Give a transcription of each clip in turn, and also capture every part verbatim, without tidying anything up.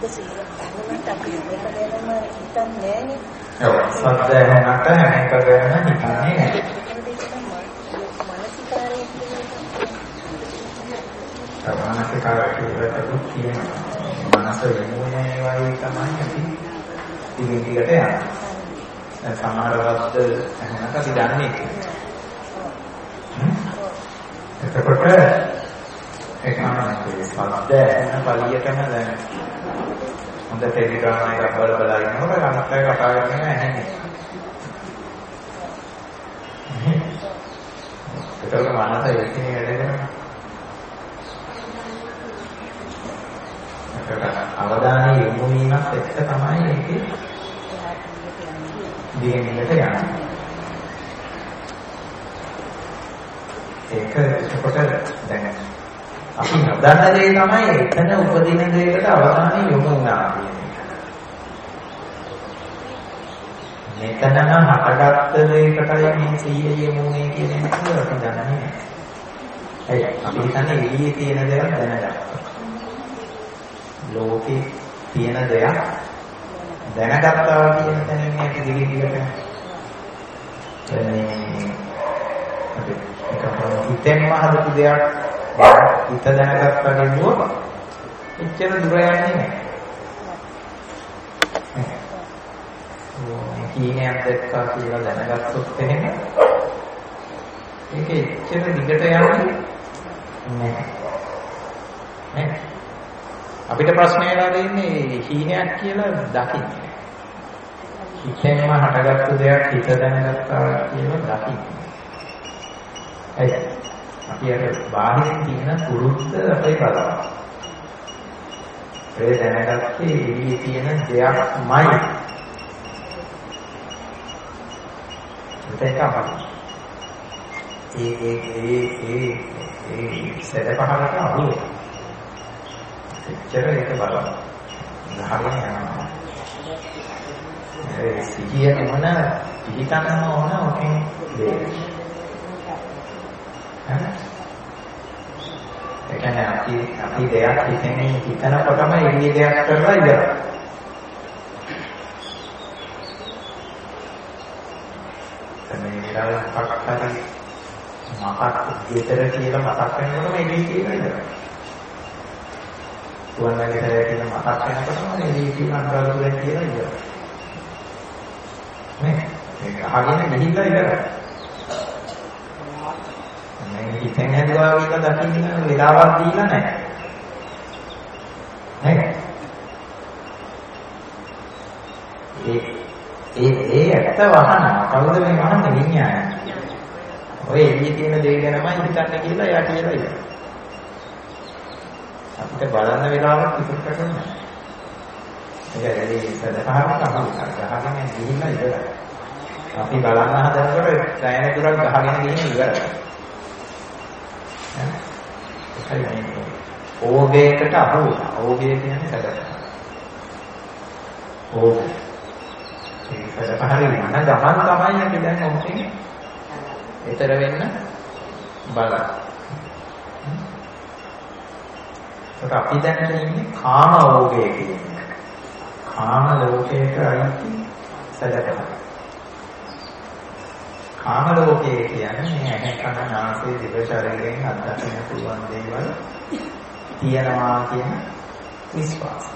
සද්ද සිහිය ගන්නත් අපි මේක ගැනම හිතන්නේ නෑනේ. ඔව් සද්ද හැමකට හැම එක ගැන හිතන්නේ නෑ. මානසිකාරය මානසිකාරය කියනවා මනස වෙනුනේ වගේ තමයි අපි ටිකින් ටිකට යනවා. දැන් සමහර වස්ත හැමකට අපි දන්නේ එතකොට ඒක තමයි සද්ද එන පළියටම දැන් හොඳ ටෙලිග්‍රෑම් එකක් බල බල ඉන්නකොට ගන්නත් එක කතා කරගෙන ඇහෙන්නේ. ඒකල මනස එන්නේ වැඩ කරනවා. අවධානය යොමු වීමත් එක්ක තමයි ඒකේ දිගින්දිගට යන්නේ. ඒක එතකොට දැන් අපි නොදන්න දේ තමයි එතන උපදින දෙයකට අවධානය යොමු වුණා කියන්නේ. මෙතනම හටගත්ත දෙයකටයි මේ සිහිය යොමු වෙන්නේ කියන එක අපි දන්නේ නැහැ. ඒ අපි හිතන්නේ එළියේ තියෙන දේවල් දැනගත්තා. ලෝකේ තියෙන දෙයක් දැනගත්තා කියන තැනින් මේක දිගින් දිගට මේ අපි හිතෙන්ම හදපු දෙයක් හිත දැනගත්තා කියනවා එච්චර දුර යන්නේ නැහැ. මේ කීනයක් දැක්කා කියලා දැනගත්තොත් එහෙම ඒක එච්චර දිගට යන්නේ නැහැ. නේ අපිට ප්‍රශ්නයලා දෙන්නේ හීනයක් කියලා දකින්නේ. හිතෙන්ම හටගත්තු දෙයක් හිත දැනගත්තා කියලා දකින්නේ. ඇයි? අපි අර බාහිරින් තියෙන පුරුද්ද අපේ බලනවා. ඒ දැනගත්තේ එළියේ තියෙන දෙයක්මයි. ඒක අපහසුයි. ඒ ඒ ඒ ඒ ඒ සැඩ පහරට අහුවේ. එච්චර ඒක බලන්න. ගහගෙන යනවා. ඒ සිහිය මොන පිළිකන්නම ඕන ඔකෙන් දෙයක්. ඒ කියන්නේ අපි අපි දෙයක් හිතන්නේ හිතනකොටම එළිය දෙයක් කරලා ඉවරයි. මේ විරාමයක් හරි මහත් විතර කියලා මතක් වෙනකොටම එළිය කියලා ඉවරයි. තුන්වෙනි කියලා මතක් වෙනකොටම එළිය කියලා අනුරාධපුරයෙන් කියලා ඉවරයි. නේ ඒක අහගෙන ගිහිල්ලා ඉවරයි. මේ හිතෙන් හදුවා කියලා දකින්න වෙලාවක් දීලා නැහැ. නේද? ඒ ඒ ඒ ඇත්ත වහනවා. කවුද මේ වහන්නේ? විඤ්ඤාණය. ඔය එළියේ තියෙන දේ ගැනමයි හිතන්නේ කියලා එයා කියලා ඉවරයි. අපිට බලන්න වෙලාවක් ඉතුරු කරන්නේ නැහැ. ඒක ඇලී සදහාරක් අහුවෙලා ගහගෙන ගිහිල්ලා ඉවරයි. අපි බලන්න හදනකොට දැයන දුරක් ගහගෙන ගිහින් ඉවරයි. ඒකයි මේ ඕගේකට අහුවෙලා. ඕගේ කියන්නේ සදහාර. ඕගේ. ඒ සදහාරේ යන ගමන් තමයි අපි දැන් ඔතෙන් ඊතර වෙන්න බලන්න. ඒක අපි දැන් ඉන්නේ කාම ඕගය කියන එක. කාම ලෝකයට අයිති සැලකලා. කාම ලෝකයේ කියන්නේ මේ ඇහැ කන නාසය දිව ශරීරයෙන් අත්දකින්න පුළුවන් දේවල් තියනවා කියන විශ්වාසය.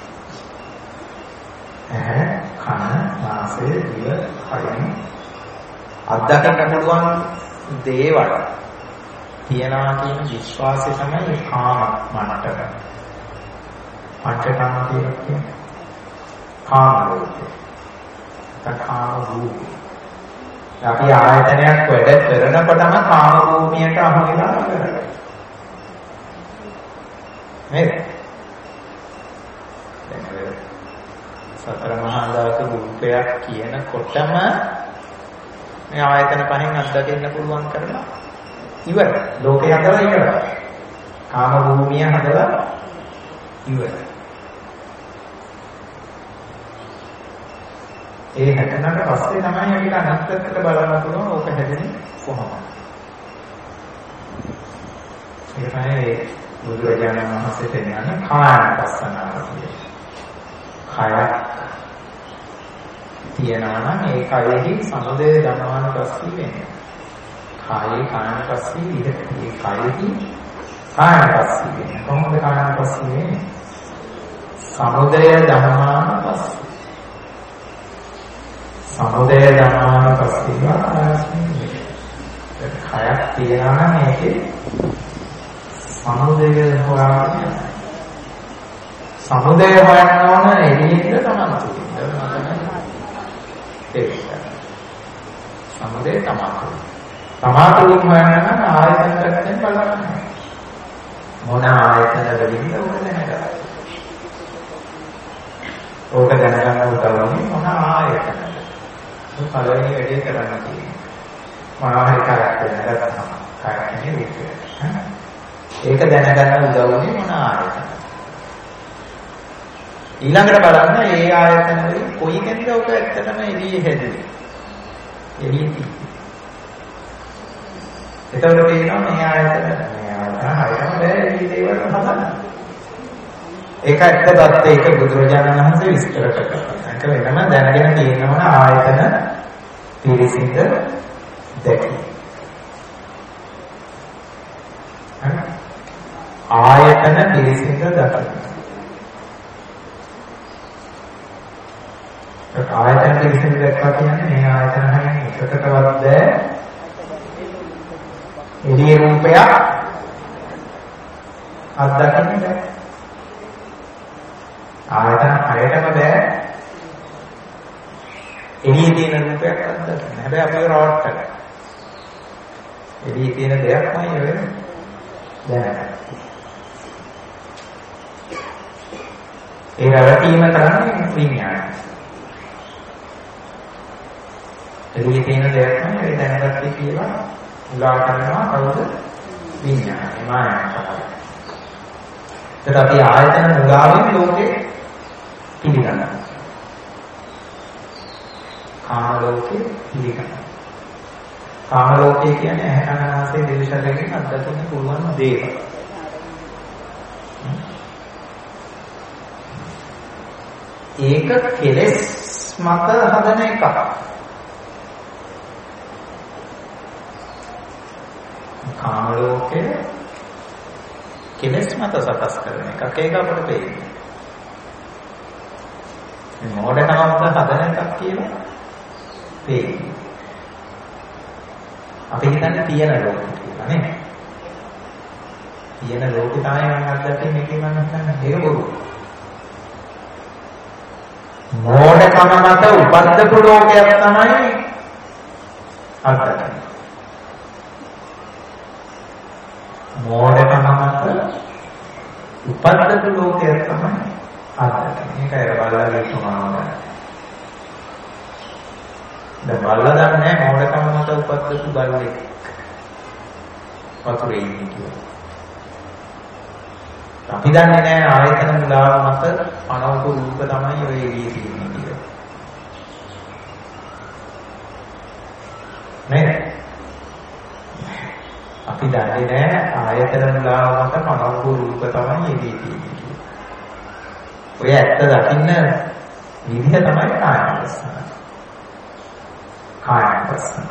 ඇහැ කන නාසය දිව ශරීරයෙන් අත්දකින්න පුළුවන් දේවල් තියනවා කියන විශ්වාසය තමයි කාම මනටක. පංචකාම කියලා කියන්නේ කාම ලෝකය. කාම භූමිය. අපි ආයතනයක් වැඩ කරනකොටම කාම භූමියට අහු වෙලා ඉවරයි. නේද? දැන් සතර මහා ධාතු රූපයක් කියනකොටම මේ ආයතන පහෙන් අත්දකින්න පුළුවන් කරලා ඉවරයි. ලෝකේ හදලා ඉවරයි. කාම භූමිය හදලා ඉවරයි. ඒ හැදෙනාට පස්සේ තමයි අපිට අනත්තකට බලන්න පුළුවන් ඕක හැදෙන්නේ කොහොමද. ඒ තමයි බුදුරජාණන් වහන්සේ දෙන්නේ කායපස්සනාව කියන්නේ. කයක් තියනවා නම් ඒ කයෙහි සමුදය ධම්මානුපස්සී වෙන්නේ. කායේ කායනුපස්සී විහෙති. ඒ කයෙහි කායනුපස්සී වෙන්නේ. කොහොමද කායනුපස්සී වෙන්නේ? සමුදය ධම්මානුපස්සී. සමුදය ධම්මානුපස්සී වාස්මී. කයක් තියනවා නම් ඒකේ සමුදය හොයාගෙන සමුදය හොයන්න ඕන එළියට තමයි. ඒක. සමුදය තමයි. සමාතුලින් හොයන්න නම් ආයතන පැත්තෙන් බලන්න. මොන ආයතන වලින්ද ඕක දැනගන්න. ඕක දැනගන්න උදව්වන්නේ මොන ආයතනද? මේ පළවෙනි වැඩේ කරන්න තියෙන්නේ. මොනවායි කරක් දැනගන්න. කායන්නේ විදිය. ඒක දැනගන්න උදව්වන්නේ මොන ආයතනද? ඊළඟට බලන්න මේ ආයතන වලින් කොයි කෙනෙක්ද ඔක ඇත්තටම එළියේ හැදෙන්නේ. එළියේ තියෙන්නේ. එතකොට කියනවා මේ ආයතන මේ ආයතන හරියම බෑ එළියේ දේවල් හදන්න. ඒක ඇත්ත දත්ත ඒක බුදුරජාණන් වහන්සේ විස්තර කරනවා. ඒක වෙනම දැනගෙන තියෙනවන ආයතන පිරිසිඳ දැකි. ආයතන පිරිසිඳ දැකි. ආයතන පිළිසිඳ දැක්වා කියන්නේ මේ ආයතන හරින් එකකටවත් බෑ එළිය රූපයක් අත්දකින්න බෑ. ආයතන හයටම බෑ එළියේ තියෙන රූපයක් අත්දකින්න. හැබැයි අපි රවට්ටල එළියේ තියෙන දෙයක්මයි වෙන්නේ දැනගන්න. ඒ රැවටීම කරන්නේ විඥානය. එළියේ තියෙන දෙයක් තමයි ඒ දැනගත්තේ කියලා උලා කරනවා කවුද? විඥානය. මායාව. ඒත් අපි ආයතන මුලාවෙන් ලෝකේ පිළිගන්නවා. කාම ලෝකේ පිළිගන්නවා. කාම ලෝකේ කියන්නේ ඇහැකනාසේ දේශකයෙන් අත්දකින්න පුළුවන් දේවල්. ඒක කෙලෙස් මත හදන එකක්. කාම ලෝකේ කෙලෙස් මත සකස් කරන එකක්. ඒක අපිට පේන්නේ. මේ මොඩකමත් හදන එකක් කියලා පේන්නේ. අපි හිතන්නේ තියෙන ලෝකෙ කියලා නේ. තියෙන ලෝකෙ තමයි මම අත්දැකීම් එකේ මම හිතන්නේ ඒක බොරු. මොඩකම මත උපද්දපු ලෝකයක් තමයි අත්දැකීම්. මොඩකම මත උපද්දපු ලෝකයක් තමයි අත්දැකීම්. මේකයි බලලා තුමාම. දැන් බලලා දන්නේ මොඩකම මත උපද්දපු බල්ලෙක්. වතුරේ ඉන්නේ කියලා. අපි දන්නේ නැහැ ආයතන මුලාව මත අනවක රූප තමයි ඔය එළියේ තියෙන්නේ කියලා. නේද? අපි දන්නේ නැහැ ආයතන මුලාව මත අනවක රූප තමයි එළියේ තියෙන්නේ කියලා. ඔය ඇත්ත දකින්න විදිහ තමයි කායවස්තන. කායවස්තන.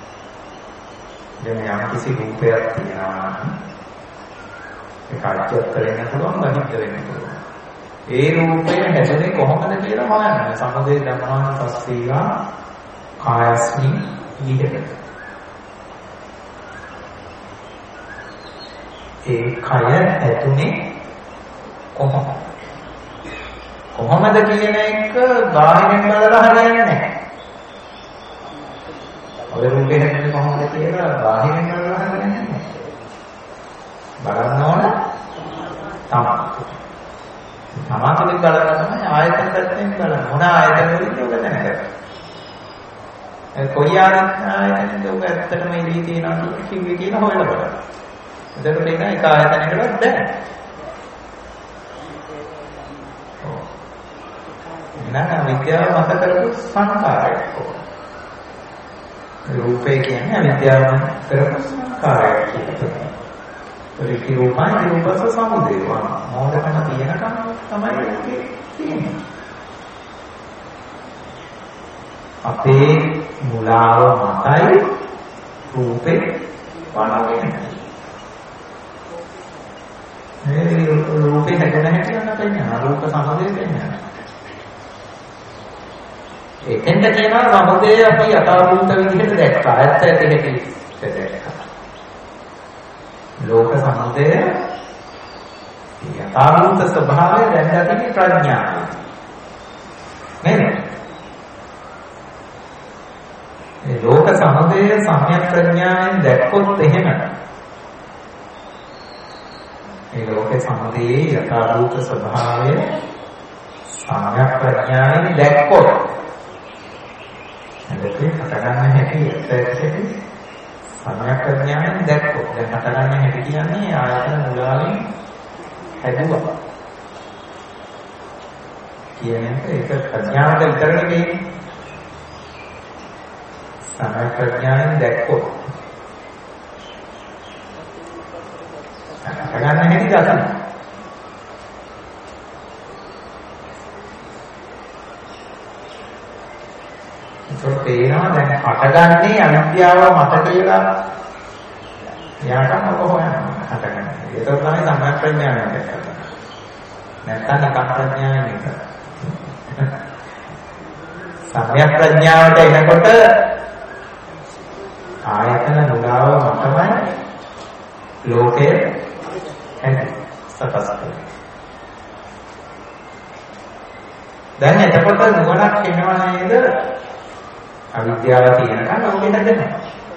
දැන් යම් කිසි රූපයක් තියෙනවා නම් ඒක අජ්ජත් වෙන්න පුළුවන් බහිද්ද වෙන්න පුළුවන්. ඒ රූපය හැදෙන්නේ කොහොමද කියලා හොයන්න. සමුදේ ධම්මාන පස්සීවා කායස්මි විහෙත. ඒ කය ඇතුනේ කොහොමද? කොහොමද කියන එක බාහිරින් බලලා හරියන්නේ නැහැ. ඔය රූපේ හැදෙන්නේ කොහොමද කියලා බාහිරින් බලලා හරියන්නේ නැහැ. බලන්න ඕන තමයි. සමාධියෙන් බලන තමයි ආයතන පැත්තෙන් බලන. මොන ආයතන වලින්ද ඔබ දැනගන්නේ? ඒ කොයි ආයතනෙන්ද ඔබ ඇත්තටම එළියේ තියනවා කිව්වේ කියලා හොයලා බලන්න. එතකොට ඒක එක ආයතනයකටවත් බෑ. ඔව්. නෑ විද්‍යාව මත කරපු සංකාරයක්. රූපේ කියන්නේ විද්‍යාව මත කරපු සංකාරයක් කියලා. රිකි රූපයි රූපස සමුදේවා මොඩකම තියෙනකම් තමයි ඒකේ තියෙන්නේ. අපේ මුලාව මතයි රූපේ වළවෙන්නේ. මේ රූපේ හැදෙන හැටි යන පෙන්නන රූප සමුදය පෙන්නන. ඒකෙන්ද කියනවා සමුදය අපි යථාභූත විදිහට දැක්කා. ඇත්ත ඇති හැටි දැක්කා. ලෝක සමුදය යථාභූත ස්වභාවය දැන ගන්න ප්‍රඥාව. නේද? මේ ලෝක සමුදය සම්‍යක් ප්‍රඥාවෙන් දැක්කොත් එහෙම මේ ලෝකේ සමුදයේ යථාභූත ස්වභාවය සම්‍යක් ප්‍රඥාවෙන් දැක්කොත් එතකොට හටගන්න හැටි ඇත්තටම සම්‍යක් ප්‍රඥාවෙන් දැක්කොත් දැන් හටගන්න හැටි කියන්නේ ආයතන මුලාවෙන් හැදුවා කියන එක ඒක ප්‍රඥාවට විතරනේ වෙන්නේ. සම්‍යක් ප්‍රඥාවෙන් දැක්කොත් හටගන්න හැටි ගන්න. ඒක තේරෙනවා දැන් හටගන්නේ අනිත්‍යව මත කියලා එයාටම ඔබ හොයනවා හටගන්නේ. ඒක තමයි සම්‍යක් ප්‍රඥාවෙන් දැක්කම. නැත්නම් නිකම් ප්‍රඥාවෙන් එක. සම්‍යක් ප්‍රඥාවට එනකොට ආයතන මුලාව මතමයි ලෝකයේ හැටි සකස් කරන්නේ. දැන් එතකොට නුවණක් එනවා නේද? අවිද්‍යාව තියෙනකන් ලෝකෙ නැදෙනවා.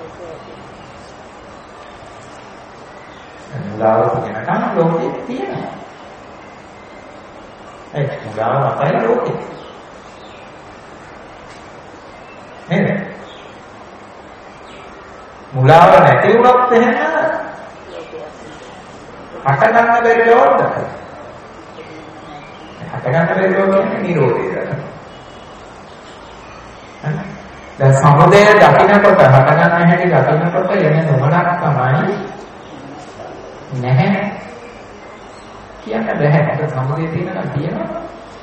මුලාව තියෙනකන් ලෝකෙ තියෙනවා. ඒ මුලාව මතයි ලෝකෙ. නේද? මුලාව නැති වුණොත් එහෙම හට ගන්න බැරි ලෝකද? හට ගන්න බැරි ලෝක කියන්නේ නිරෝධය. දැන් සමුදය දකින්නකොට හට ගන්න හැටි දකින්නකොට එන නොමනක් තමයි නැහැ කියන්න බෑ. ඒක සමුදය තියෙනවා කියනවා.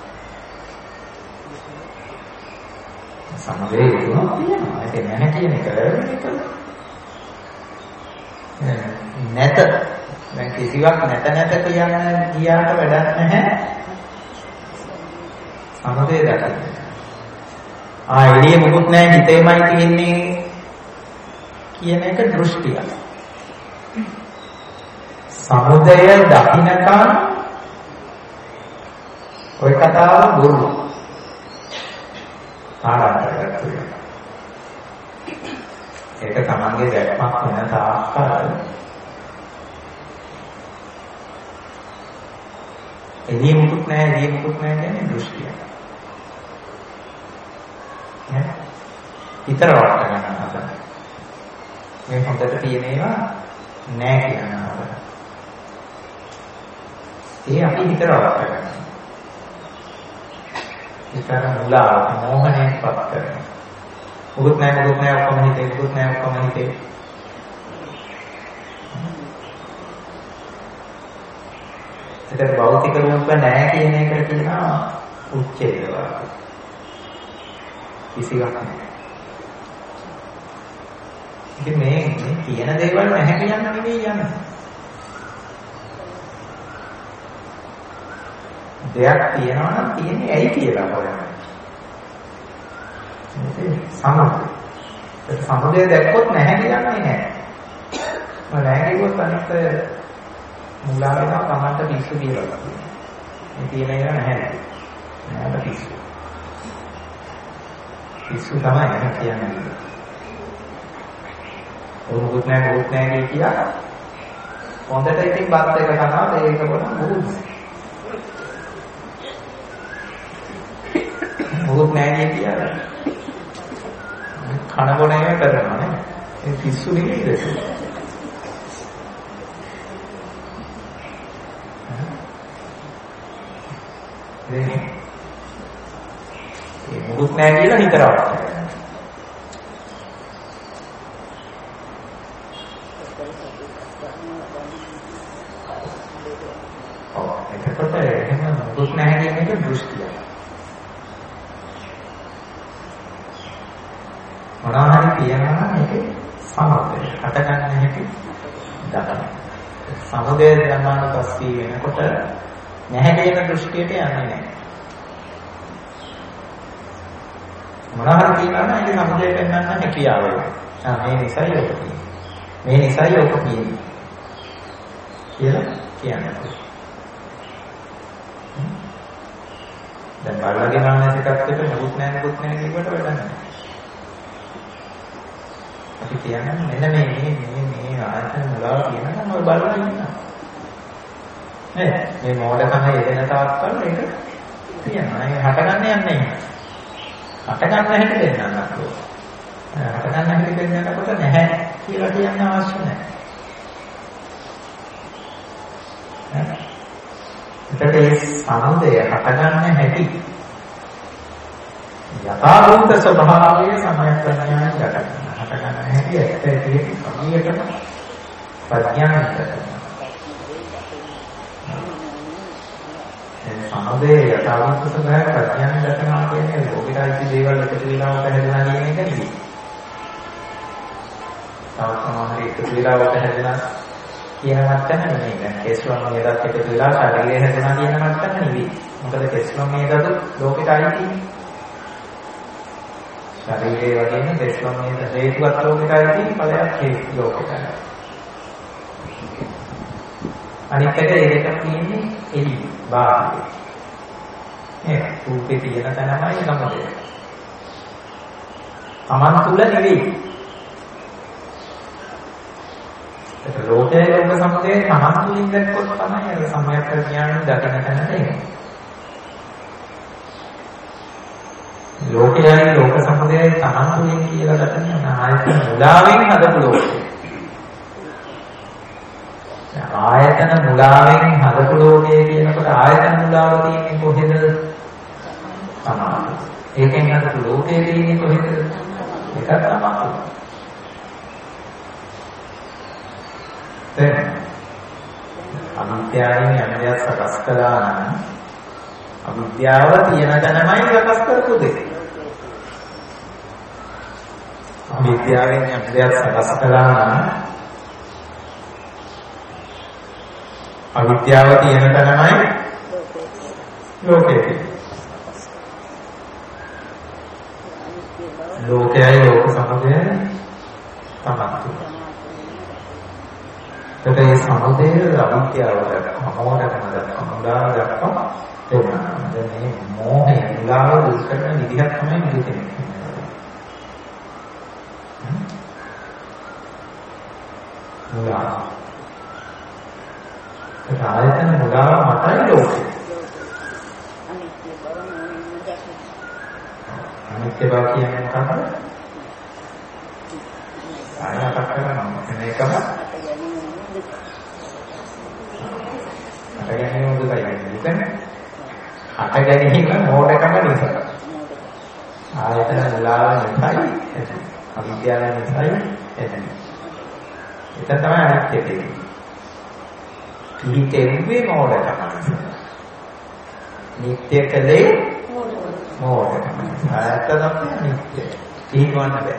සමුදය තියෙනවා කියනවා. ඒක නැහැ කියන එක නැත. දැන් කිසිවක් නැත නැත කියන ගියාට වැඩක් නැහැ. සමුදය දකින්න. ආ එළියේ මොකුත් නැහැ හිතේමයි තියෙන්නේ කියන එක දෘෂ්ටිය. සමුදය දකින්නකම් ඔය කතාව බොරු. ආරම්භ ඒක තමන්ගේ දැක්මක් වෙන තාක්කල් එළියේ මොකුත් නැහැ එළියේ මොකුත් නැහැ කියන්නේ දෘෂ්ටිය. නේ? හිතර වට ගන්න හදන. මේ හොඳට තියෙන ඒවා නැහැ කියනවා. ඒ අපි හිතර වට ගන්නවා. විතර මුලා මොහණයෙන් පත් කරනවා. මොකුත් නැහැ මොකුත් නැහැ ඔක්කොම හිතේ මොකුත් නැහැ ඔක්කොම හිතේ. ඒතර භෞතික රූප නැහැ කියන එකට කියනවා උච්ඡේදවාද. කිසිවක් නැහැ. ඉතින් මේ මේ කියන දේවල් නැහැ කියන්න නෙවෙයි යන්නේ. දෙයක් තියෙනවා නම් තියෙන්නේ ඇයි කියලා හොයන්න. සමුදය. ඒ සමුදය දැක්කොත් නැහැ කියන්නේ නැහැ. මම නැහැ කිව්වොත් අනිත් මුලා වෙනවා තමන්ට පිස්සු කියලා. මේ තියෙන ඒවා නැහැ. නෑ පිස්සු. පිස්සු තමයි එහෙම කියන්නේ. මොකුත් නැහැ මොකුත් නැහැ කියලා. හොඳට ඉතින් බත් එක කනවා ඒක පොඩ මොකුත් මොකුත් නැහැ කියලා. කන බොන එක කරනවා නේ. ඒ පිස්සු නෙමෙයිද? ඒ මොකුත් නැහැ කියලා හිතරවට. ඔව් එතකොට එහෙම මොකුත් නැහැ කියන එක දෘෂ්ටිය. තියෙනවා නම් ඒකේ සමුදය. හටගන්න හැටි දකිනවා. සමුදය ධර්මානුපස්සී වෙනකොට නැහැ කියන දෘෂ්ටියට යන්නේ නැහැ. මොනවාද කියනවා නම් ඒක සමුදය පෙන්වන්න හැකියාව වෙනවා. ආ මේ නිසයි ඔක තියෙන්නේ. මේ නිසයි ඔක තියෙන්නේ. කියලා කියන්නේ. දැන් බලලගේ මානසිකත්වයට නුත් නැහැ නුත් නැහැ කියවට වැඩක් නැහැ. අපි කියන්නේ මෙන්න මේ මේ මේ ආයතන මුලාව කියනකම් ඔය බලලා ඉන්නවා. නේද? මේ මොඩකම යෙදෙන තාක්කල් ඒක තියෙනවා. ඒ හටගන්න යන්නේ නැහැ. හටගන්න හැටි දෙන්නත් ඕන. හටගන්න හැටි දෙන්නකොට නැහැ කියලා කියන්න අවශ්‍ය නැහැ. එතකොට ඒ සමුදය හටගන්න හැටි යථාභූත ස්වභාවයේ සමයක්ඥාන ගන්න. හටගන්න හැටි ඇත්ත ඇටියෙ කමියටම ප්‍රඥාන කරනවා. ඒ සමුදය යථාභූත ස්වභාවය ප්‍රඥාන දක්වනවා කියන්නේ ලෝකිකයිති දේවල් එකතු වෙලා හැදෙනවා කියන එක නෙවෙයි. තාක්ෂණයේ එකතු වෙලා හැදෙනවා කියන මට්ටම නෙමෙයි. දැන් කෙස්ලොම් මේදත් එකතු වෙලා ශරීරය හැදෙනවා කියන මට්ටම නෙවෙයි. මොකද කෙස්ලොම් මේදත් ලෝකෙට අයිති. ශරීරය වගේම කෙස්ලොම් මේද හේතුවත් ලෝකෙට අයිති ඵලයක් හේතු ලෝකෙට. අනිත් එක ඒක තියෙන්නේ එළි බාහිර. ඒක රූපේ තියෙන තැනමයි සමුදය. Taman තුල නෙවෙයි. ඒක ලෝකයේ ලෝක සමුදය තමන් තුළින් දැක්කොත් තමයි අර සම්‍යක් ප්‍රඥාවෙන් දකින තැනට එන්නේ. ලෝකයයි ලෝක සමුදයයි තමන් තුළින් කියලා දකින ආයතන මුලාවෙන් හදපු ලෝකය. ආයතන මුලාවෙන් හදපු ලෝකය කියනකොට ආයතන මුලාව තියෙන්නේ කොහෙද? තමයි. ඒකෙන් හදපු ලෝකය තියෙන්නේ කොහෙද? ඒක තමයි. දැන් අවිද්‍යාවෙන් යම් දෙයක් සකස් කළා නම් අවිද්‍යාව තියෙන තැනමයි සකස් කරපු දෙයක්. අවිද්‍යාවෙන් යම් දෙයක් සකස් කළා නම් අවිද්‍යාව තියෙන තැනමයි ලෝකේ තියෙන්නේ. ලෝකයයි ලෝක සමුදයයි තමයි. ඒ සමුදය අවිද්‍යාව දක්වා මොහොතකම දක්වා මුලාව දක්වා තේරෙනවා. දැන් මේ මොහේ මුලාව දුරු කරන විදිහක් තමයි මේ දෙන්නේ. මුලාව. ඒ ආයතන මුලාව මතයි ලෝකේ. අනිත්‍ය බව කියන්නේ මොකක්ද? ආයතන කරනවා. මේකම හට ගැනීම දුකයි කියන්නේ. හට ගැනීම මොඩකම නිසා. ආයතන මුලාව නිසායි අවිද්‍යාව නිසායි එතන. ඒක තමයි අනිත්‍ය කියන්නේ. නිට්ටේ මොඩකම නිසා. නිට්ටය කලේ මොඩකම. ආයතන නිට්ටය. තීවන්න බෑ.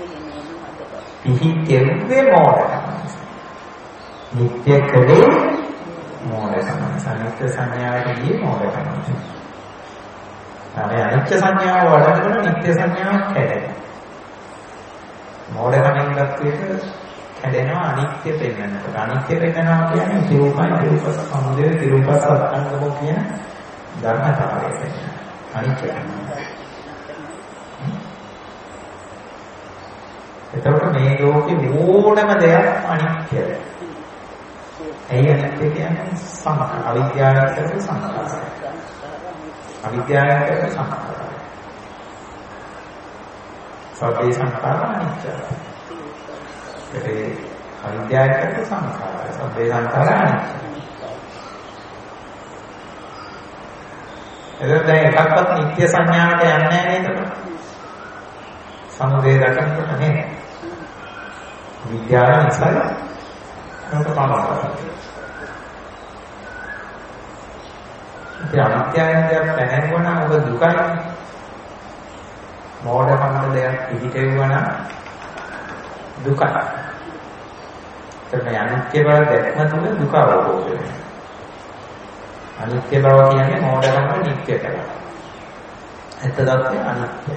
පිහිටෙන්නේ මොඩකම. නිට්ටය කලේ මොඩකම. අනිත්‍ය සංඥාවේදී මොඩකම. අනේ අනිත්‍ය සංඥාව වඩනකොට නිට්ටය සංඥාවක් කැඩෙනවා. මොඩකමින් දක්වේට කැඩෙනවා අනිත්‍ය පෙන්නනකොට. අනිත්‍ය පෙන්නනවා කියන්නේ සිරූපයි රූප සමුදය සිරූප සත්‍යංගම කියන ධර්මතාවය පෙන්නන. අනිත්‍ය. එතකොට මේ ලෝකේ ඕනම දෙයක් අනිත්‍යයි. ඇයි අනිත්‍ය කියන්නේ? සංඛාර. අවිද්‍යාවෙන් කරපු සංඛාරය. අවිද්‍යාවෙන් කරපු සංඛාරය. සබ්බේ සංඛාර අනිත්‍යයි. ඒ අවිද්‍යාවෙන් කරපු සංඛාරය. සබ්බේ සංඛාර අනිත්‍යයි. එතකොට දැන් එකක්වත් නිත්‍ය සංඥාවට යන්නේ නැහැ නේද? සමුදය දකිනකොට නේද? විද්‍යාව නිසා නේද පාඩම. ඒ අනිත්‍යයෙන් දෙයක් පැහැෙනවා නම් ඔබ දුකයි. මොඩකමන දෙයක් පිළිටෙවුවා නම් දුකයි. එතන අනිත්‍ය බව දැක්ම තුළ දුක අවබෝධ වෙනවා. අනිත්‍ය බව කියන්නේ මොඩකමට නිත්‍ය කරනවා. එතදත් අනිත්‍ය.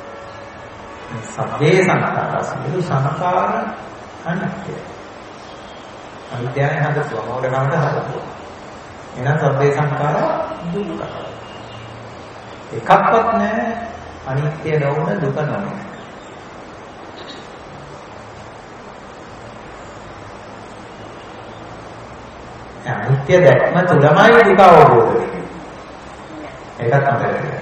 සබ්බේ සංඛාරා සියලු සංඛාර අනිත්‍යයි. අනිත්‍යයි හදපුවා මොඩකමට හදපුවා. එහෙනම් සබ්බේ සංඛාරා දුක්ඛ. එකක්වත් නැහැ අනිත්‍ය නොවන දුක නොවන. අනිත්‍ය දැක්ම තුලමයි දුක අවබෝධ වෙන්නේ. ඒකත් අපිට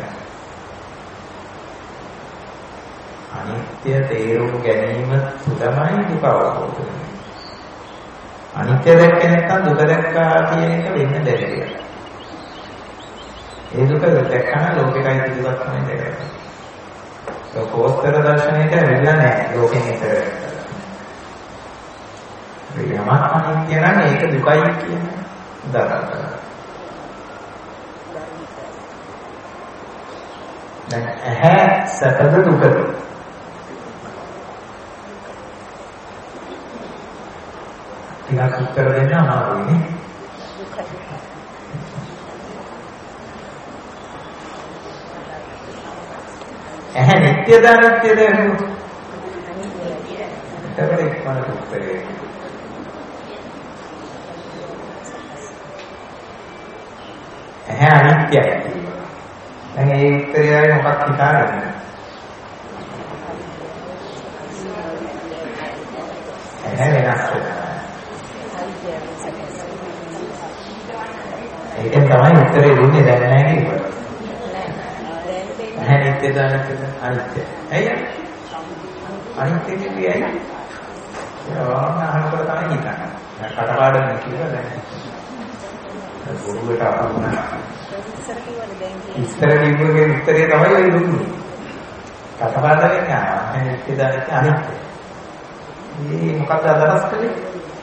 අනිත්‍ය තේරුම් ගැනීම තුලමයි දුක අවබෝධ වෙන්නේ. අනිත්‍ය දැක්කේ නැත්නම් දුක දැක්කා කියන එක වෙන්න බැරි දෙයක්. ඒ දුක දැක්කම ලෝකෙකයි දුකක් තමයි දැකගන්නේ. ලෝකෝත්තර දර්ශනයට වෙලා නැහැ ලෝකෙන් ඉතර. යමක් අනිත්‍ය නම් ඒක දුකයි කියන උදාහරණ. දැන් ඇහැ සැපද දුකද? ටිකක් උත්තර දෙන්න අමාරුයි. ඇහැ නිට්ටයද අනිත්‍යද? එතකොට එක්මනට උත්තරේ. ඇහැ අනිත්‍යයි. දැන් ඒ උත්තරයයි මොකක්ද හිතාගන්නේ? ඇහැ වෙනස් වෙනවා. ඒකෙන් තමයි උත්තරේ දුන්නේ දැන් නැහැ කිව්වා. ඇහැ නිට්ටයද අනිත්‍යද? අනිත්‍යයි. ඇයි? අනිත්‍ය කියන්නේ ඇයි? ඒවා අහනකොට තමයි හිතන්නේ. කටපාඩම් කියලා දැන්. ගුරුවට අහුණා. ඉස්සර කිව්වගේ උත්තරේ තමයි ඔය දුන්නේ. කටපාඩම් යනවා. ඇහැ නිට්ටයද අනිත්‍යයි. මේ මොකක්ද අදහස් කළේ?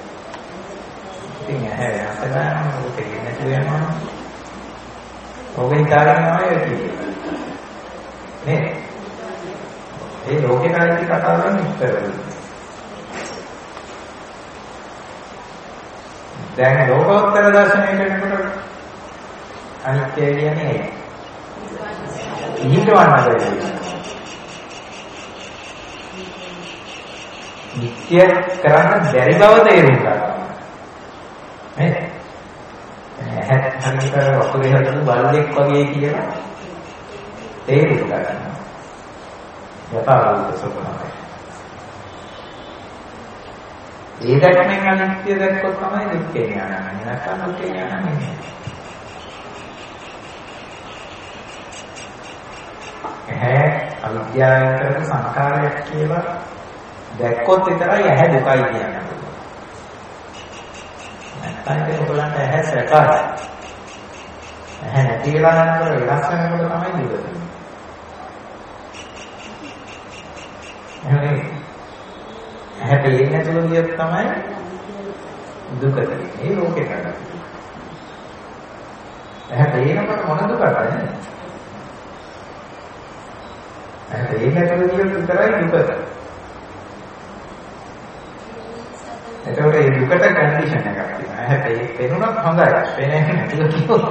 ඉතින් ඇහැ යසනා මොකද කියන්නේ කියනවා. ඔබේ කාරණාවයි කියන්නේ. නේ? ඒ ලෝකේ කාරික කතා කරන්නේ ඉස්සර. දැන් ලෝකෝත්තර දර්ශනයට එනකොට අනිත්‍ය කියන්නේ ඇයි? ඊටවන්න බැහැ. නිත්‍ය කරන්න බැරි බව තේරුම් ගන්න. නේද? ඇහත් අනිතර වතුරේ හදන බල්ලෙක් වගේ කියලා තේරුම් ගන්න. යථාර්ථ ස්වභාවය. ඒ දැක්මෙන් අනිත්‍ය දැක්කොත් තමයි දුක්ඛේ ඥානය. නැත්නම් දුක්ඛේ ඥානය නෙමෙයි. ඇහැ අවිද්‍යාවෙන් කරපු සංකාරයක් කියලා දැක්කොත් විතරයි ඇහැ දුකයි කියන්නේ. නැත්නම් ඒක ඔයගලන්ට ඇහැ සැකයි. ඇහැ නැති වෙලා යනකොට වෙනස් වෙනකොට තමයි දුක. එහෙනම් ඇහැ දෙන්නේ නැතුව ගියොත් තමයි දුක තියෙන්නේ. ඒ ලෝකේ කරන්නේ. ඇහැ දෙනකොට මොන දුකද? ඇහැ දෙන්නේ නැතුව ගියොත් විතරයි දුක. එතකොට මේ දුකට කන්ඩිෂන් එකක් තියෙනවා. ඇහැට පේනුනත් හොඳයි. පේන්නේ නැතිව කිව්වොත්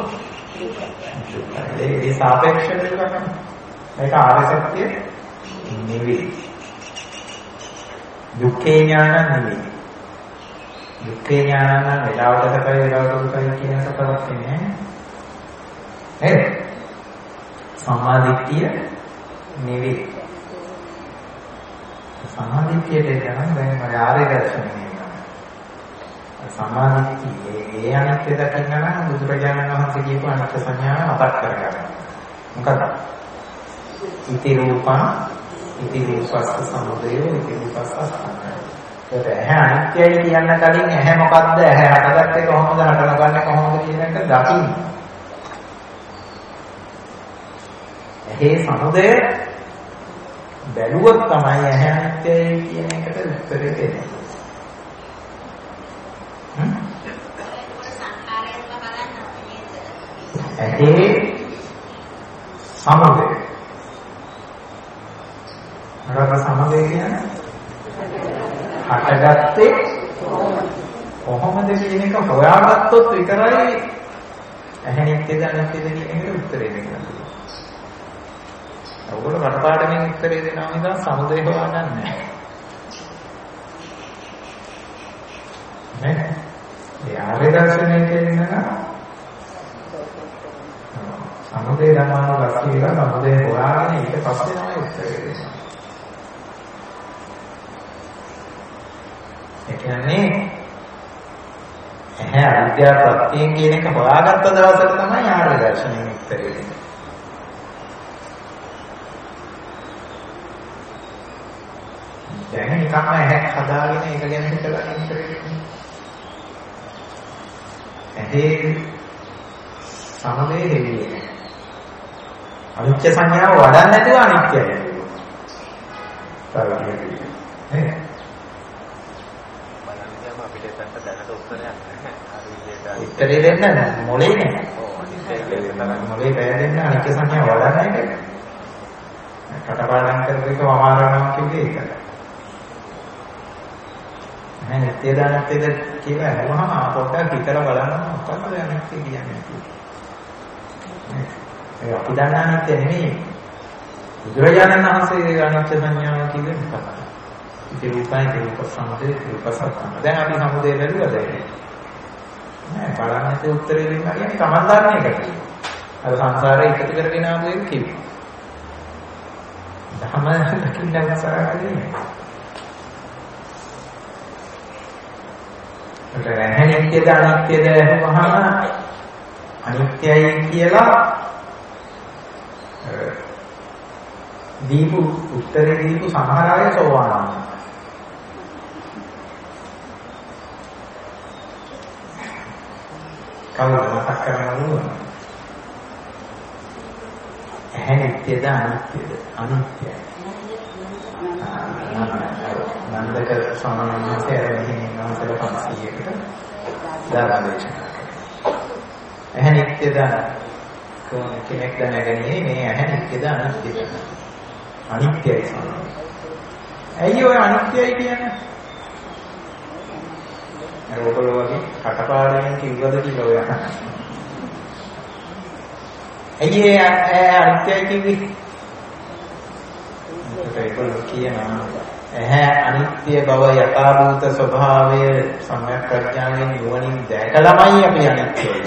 ඒ ඒ සාපේක්ෂ දුකක්. මේක ආර්ය සත්‍ය නෙවෙයි. දුක්ඛේ ඥාන නෙවෙයි. දුක්ඛේ ඥාන නම් වෙලාවට සැපයි වෙලාවට දුකයි කියන සතරක් නෙමෙයි. නේද? සම්මාදිට්ඨිය නෙවෙයි. සම්මාදිට්ඨියට යනවා දැන් ඔය ආර්ය දර්ශනය. සමාධිය ඒ අනිත්‍ය දකින්න නම් බුදුරජාණන් වහන්සේ කියපු අනිත්‍ය සංඥාව මතක් කරගන්න. මොකද? ඉති රූපං ඉති රූපස්ස සමුදය ඉති රූපස්ස සංඛාරය. ඒකට ඇහැ අනිත්‍යයි කියන්න කලින් ඇහැ මොකද්ද? ඇහැ හටගත්තේ කොහොමද? හටගන්නේ කොහොමද කියන එක දකින්න. ඇහි සමුදය බැලුවොත් තමයි ඇහැ අනිත්‍යයි කියන එකට උත්තරේ දෙන්නේ. ඇහි සමුදය. මොකක්ද සමුදය කියන්නේ? හටගත්තේ කොහොමද කියන එක හොයාගත්තොත් විතරයි ඇහැ නිත්‍යද අනිත්‍යද කියන එකට උත්තරේ දෙන්න පුළුවන්. ඔයගොල්ලෝ කටපාඩමින් උත්තරේ දෙනවා නිසා සමුදය හොයාගන්නේ නැහැ. නේ? ඒ ආර්ය දර්ශනය කියන්නේ සමුදය ධර්මano ලක්ෂ්‍යලා සමුදය හොයාගෙන ඊට පස්සේ තමයි උත්තරේ දෙන්නේ. ඒ කියන්නේ ඇහැ අවිද්‍යා ප්‍රත්‍යයෙන් කියන එක හොයාගත්ත දවසට තමයි ආර්ය දර්ශනයෙන් උත්තරේ දෙන්නේ. දැන් නිකම්ම ඇහැක් හදාගෙන ඒක ගැන හිතලා උත්තරේ දෙන්නේ. ඇහි සමුදය දෙන්නේ. අනිත්‍ය සංඥාව වඩන්න නැතුව අනිත්‍යයි. තරගියදී. නේද? බලන්න අපිට එතනට දැනට උත්තරයක් නැහැ. හරි විදියට උත්තරේ දෙන්න මොලේ නෑ. ඔව් අනිත්‍යයි කියලා මොලේ බය දෙන්න අනිත්‍ය සංඥාව වඩන්න එක. කටපාඩම් කරපේක වමාරනවා කියන්නේ ඒකයි. නැහැ නිත්‍ය දානත්‍යද කියලා අහුවම පොඩ්ඩක් හිතලා බලන්න මොකක්ද අනිත්‍ය කියන්නේ. ඒ අපි දන්න අනිත්‍ය නෙමෙයි. බුදුරජාණන් වහන්සේ අනිත්‍ය සංඥාව කියන්නේ මොකක්ද? ඒ රූපයි රූප සමුදය රූප සත්‍යම. දැන් අපි සමුදය බැලුවද? නෑ බලන්නත් උත්තරේ දෙන්න කියන්නේ තමන් දන්න එකට. අර සංසාරේ එකතු කරගෙන ආපු එක කිව්වා. ධම දකින්න උත්සාහයන්නේ. ඒක නැහැනිත්‍යද අනිත්‍යද වහම අනිත්‍යයි කියලා දීපු උත්තරේ දීපු සමහර අය සෝවාන්. කවුද මතක් කරගන්නවද? ඇහැ නිත්‍යද අනිත්‍යද? අනිත්‍යයි. නන්දක ස්වාමීන් වහන්සේ ඇරෙන්නේ නැවතල පන්සීයකට දාලා දේශනා කළා. ඇහැ නිත්‍යද කෙනෙක් දැනගන්නේ මේ ඇහැ නිත්‍යද අනිත්‍යද? අනිත්‍යයි ස්වාමීන්. ඇයි ඔය අනිත්‍යයි කියන්නේ? අර ඔයගොල්ලෝ වගේ කටපාඩමින් කිව්වද කියලා ඔය අහන්න. ඇයි ඒ අනිත්‍යයි කිව්වේ? ඒකෝ කියනවා ඇහැ අනිත්‍ය බව යථාභූත ස්වභාවය සම්‍යක් ප්‍රඥාවෙන් නුවණින් දැකලාමයි අපි අනිත්‍යයි.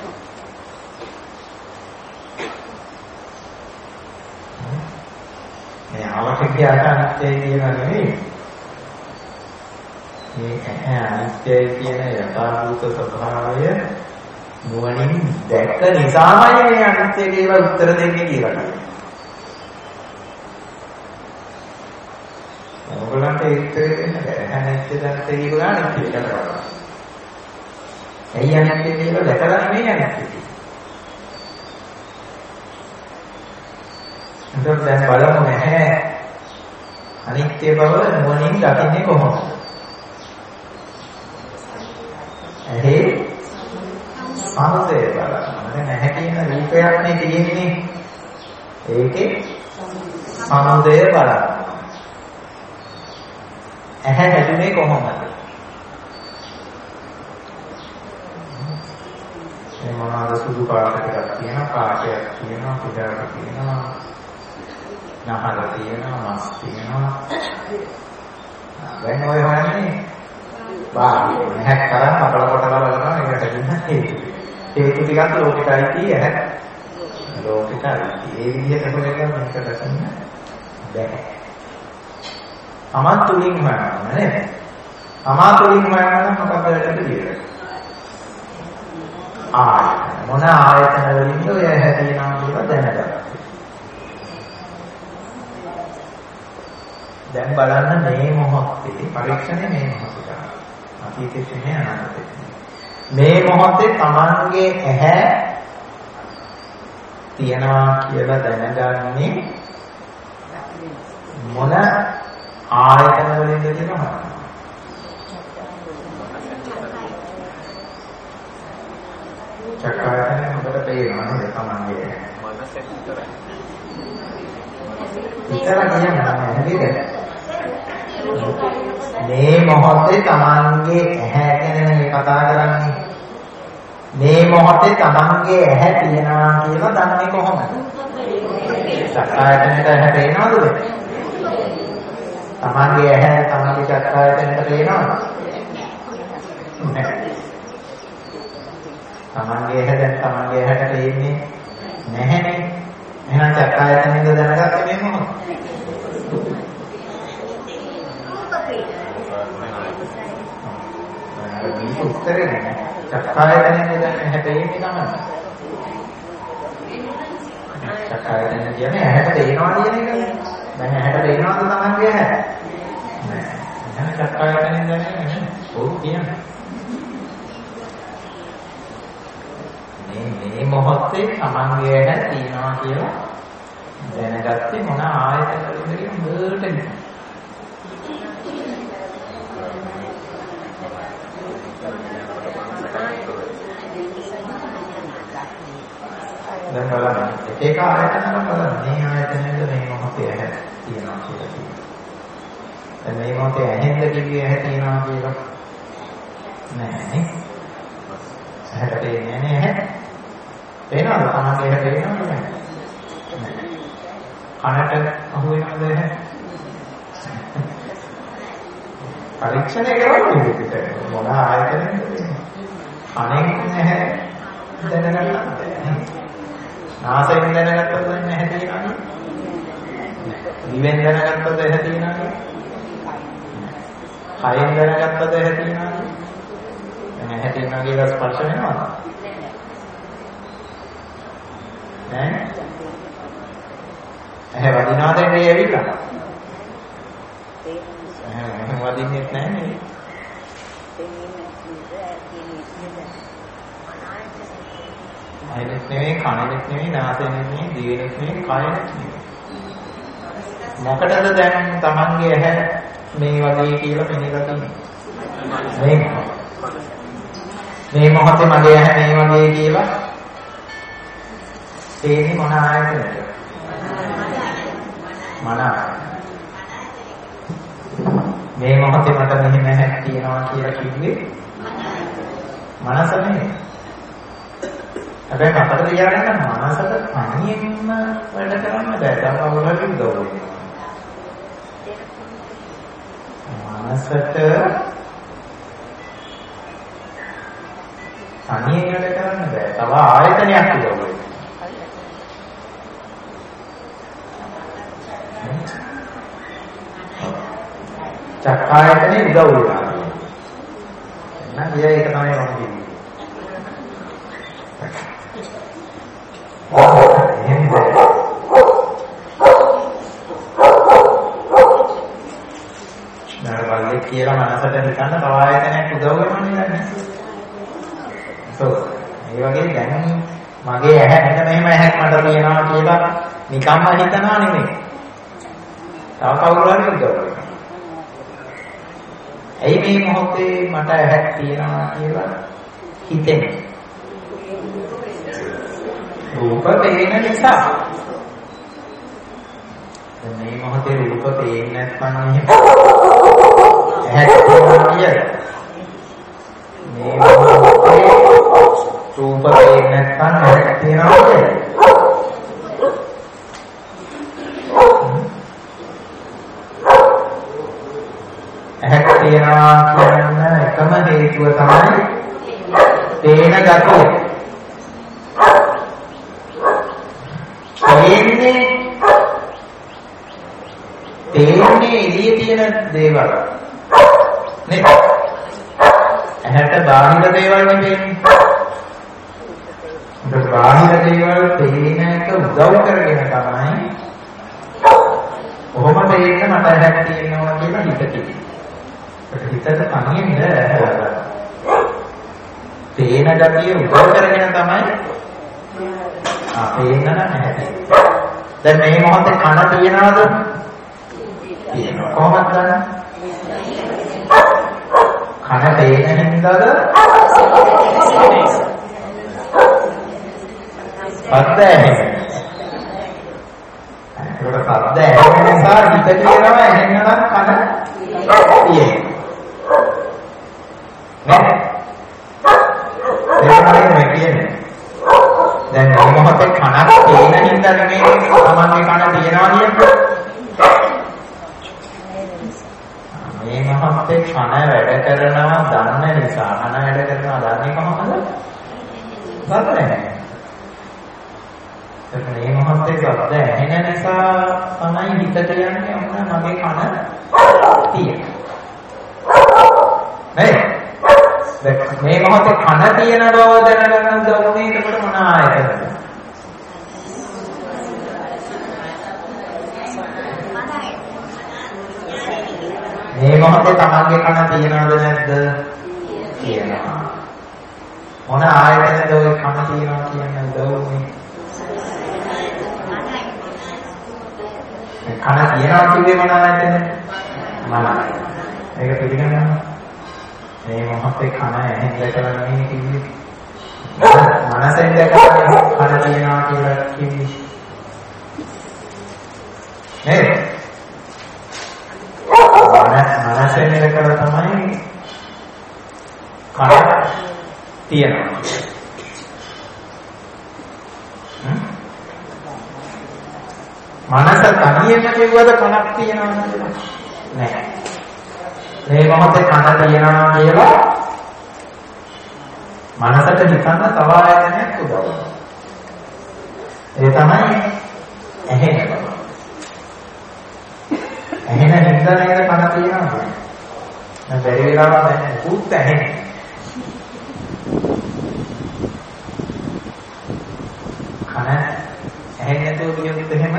මේ අවශ්‍යකයට අනිත්‍යයි කියනවා නෙවෙයි. මේ ඇහැ අනිත්‍යයි කියන යථාභූත ස්වභාවය නුවණින් දැක නිසාමයි මේ අනිත්‍ය කියලා උත්තර දෙන්නේ කියලා කියනවා. ඔයගොල්ලන්ට ඒක දෙන්න බැහැ. අනිත්‍ය දැක්කේ කියලා අනිත්‍ය කියලා කරනවා. ඇයි අනිත්‍ය කියලා දැකලා නෙමෙයි අනිත්‍ය. එතකොට දැන් බලමු නැහැ අනිත්‍ය බව නුවණින් දකින්නේ කොහොමද? ඇහි සමුදය බලන්න. දැන් ඇහැ කියන රූපයක් නේ තියෙන්නේ. ඒකේ සමුදය බලන්න. ඇහැ හැදුනේ කොහොමද? මේ මොනවාද සුදු පාට ටිකක් තියෙනවා, කාටයක් තියෙනවා, පිටාවක් තියෙනවා, නහර තියෙනවා, මස් තියෙනවා. දැන් ඔය හොයන්නේ බාහිර නැහැ කරන් අපල කොටලා බලනවා ඒකට දුන්න හේතු. හේතු ටිකක් ලෝකෙටයි තියෙන්නේ. ලෝකෙටයි. ඒ විදිහට කරගෙන මේක දැකන්න බැහැ. අමාතුලින් හොයනවා නේද? අමාතුලින් හොයනවා මොකක්ද වෙන්නේ කියලා. ආයතන මොන ආයතන වලින්ද ඔය හැදෙනවා කියලා දැනගන්න. දැන් බලන්න මේ මොහොතේ පරීක්ෂණය මේ මොහොතේ. අතීතෙත් නේ අනාගතෙත්. මේ මොහොතේ Tamange ඇහැ තියනවා කියලා දැනගන්නේ මොන ආයතන වලින්ද කියලා. චක්‍රායතන මොකට පේනවා නේද Tamange මනස විතරයි. විතර කියන්නේ නැහැ නේද? මේ මොහොතේ තමන්ගේ ඇහැ ගැන මේ කතා කරන්නේ. මේ මොහොතේ තමන්ගේ ඇහැ තියනවා කියලා දන්නේ කොහොමද? චක්කායතනෙට ඇහැ පේනවද? තමන්ගේ ඇහැ තමන්ගේ චක්කායතනෙට පේනවද? නැහැ. තමන්ගේ ඇහැ දැන් තමන්ගේ ඇහැට පේන්නේ නැහැනේ. එහෙනම් චක්කායතනෙන්ද දැනගත්තේ මේ මොහොත? මේක උත්තරේ නෑ. චක්කායතනෙන්ද දැන් ඇහැ පේන්නේ තමයි. චක්කායතන කියන්නේ ඇහැට පේනවා කියන එකනේ. දැන් ඇහැට පේනවද තමන්ගේ ඇහැ? නෑ. එහෙනම් චක්කායතනෙන් දැනන්නේ නැහැ. ඔව් කියන්නේ. මේ මේ මොහොතේ තමන්ගේ ඇහැ තියනවා කියලා දැනගත්තේ මොන ආයතන වලින්ද කියන බර්ට නේ. දැන් බලන්න එක එක ආයතන බලන්න මේ ආයතනෙද මේ මොහොතේ ඇහැ තියනවා කියලා කියනවා. දැන් මේ මොහොතේ ඇහෙන්ද කිව්වේ ඇහැ තියනවා කියලා නෑ නේ. ඇහැට පේන්නේ නෑ ඇහැ. පේනවද? තමන්ගේ ඇහැ පේනවද නෑ? කනට අහු වෙනවද ඇහැ? පරීක්ෂණය කරන්නේ පිටට මොන ආයතනෙද? කනෙන් ඇහැ දැනගන්න. නාසයෙන් දැනගත්තොත් නැහැ තියෙනවා. දිවෙන් දැනගත්තොත් නැහැ තියෙනවා. කයෙන් දැනගත්තොත් නැහැ තියෙනවා. නැහැ තියෙනවා කියලා ස්පර්ශ වෙනවද? නෑ. ඇහැ වදිනවද එන්නේ ඇවිල්ලා? ඇහැ වදින්නේ නැහැ නේ. ඇහෙත් නෙවෙයි, කනෙත් නෙවෙයි, නාසයෙත් නෙවෙයි, දිවෙත් නෙවෙයි, කයෙත් නෙවෙයි. මොකටද දැන් තමන්ගේ ඇහැ මේ වගේ කියලා පෙන්නලා තියෙන්නේ? මේ මේ මොහොතේ මගේ ඇහැ මේ වගේ කියලා තේන්නේ මොන ආයතනද? මන. මේ මොහොතේ මට මෙහෙම ඇහැක් තියෙනවා කියලා කිව්වේ මනස නෙවෙයි. හැබැයි අපිට තියාගන්න මනසට තනියෙන්ම වැඩ කරන්න බෑ. දැන් අවුලක් ඉදෝ. මනසට තනියෙන් වැඩ කරන්න බෑ. තව ආයතනයක් ඉදෝ. චක්කායතනේ උදව් වෙනවා. එහෙනම් ඒක තමයි මම කියන්නේ. නරබල්ලේ කියලා මනසට හිතන්න තව ආයතනයක් උදව් වෙනවනේ නේද? ඒක ඒ වගේ දැන් මගේ ඇහැ මෙන්න මෙහෙම ඇහැක් මට තියෙනවා කියලා නිකම්ම හිතනවා නෙමෙයි. තව කවුරු හරි උදව් වෙනවා. ඇයි මේ මොහොතේ මට ඇහැක් තියෙනවා කියලා හිතෙන්නේ? රූප පේන නිසා. දැන් මේ මොහොතේ රූප පේන්නේ නැත්නම් එහෙම ඇහැට තියෙනවා කියද? මේ මොහොතේ රූප පේන්නේ නැත්නම් ඇහැට තියෙනවා කියද? ඇහැට තියෙනවා කියන එකම හේතුව තමයි පේන ගතිය. තේන්නේ තේන්නේ එළියේ තියෙන දේවල් නේද? ඇහැට බාහිර දේවල් නෙමෙයි. ඒක බාහිර දේවල් පේන එක උදව් කරගෙන තමයි කොහොම පේන්න මට ඇහැක් තියෙනවා කියලා හිතේ. ඒක හිතට තනියෙන් නෑ. පේන ගතිය උදව් කරගෙන තමයි ආ පේන්න නැහැ. දැන් මේ මොහොතේ කන තියනවද? තියෙනවා. කොහොමද දන්නේ? කන පේන හින්දාද? පද්ද ඇහෙන. ඒකට පද්ද ඇහෙන නිසා හිත කියනවා එහෙනම් කන තියෙනවා. නෙමෙයි තමන්ගේ කන තියනවා කියන්නේ. මේ මොහොතේ කන වැඩ කරනවා දන්න නිසා කන වැඩ කරනවා දන්නේ කොහොමද? දන්නේ නැහැ. ඒක මේ මොහොතේ ශබ්ද ඇහෙන නිසා තමයි හිතට යන්නේ ඔන්න මගේ කන තියෙනවා. නේද? මේ මොහොතේ කන තියෙන බව දැනගන්න ඕනේ එතකොට මොන ආයතනද? මේ මොහොතේ තමන්ගේ කන තියෙනවද නැද්ද? තියෙනවා. මොන ආයතනද ඔය කන තියෙනවා කියන්නේ දවුනේ? කන තියනවා කිව්වේ මොන ආයතනද? මනස. ඒක පිළිගන්නවා. මේ මොහොතේ කන ඇහෙන් දැකලා නෙමෙයි කිව්වේ. මනසෙන් දැකලා කන තියනවා කියලා කිව්වේ. නේද? මනසෙන් දැකලා තමයි කන තියනවා. මනස තනියෙම කිව්වද කනක් තියනවා කියලා? නෑ. මේ මොහොතේ කන තියනවා කියලා මනසට හිතන්න තව ආයතනයක් උදව් වෙනවා. ඒ තමයි ඇහෙන බව. ඇහෙන හින්දා නේද කන තියනවා. දැන් බැරි වෙලාවක් දැන් පුත් ඇහෙන්නේ. කන ඇහෙන්නේ නැතුව කියොත් එහෙම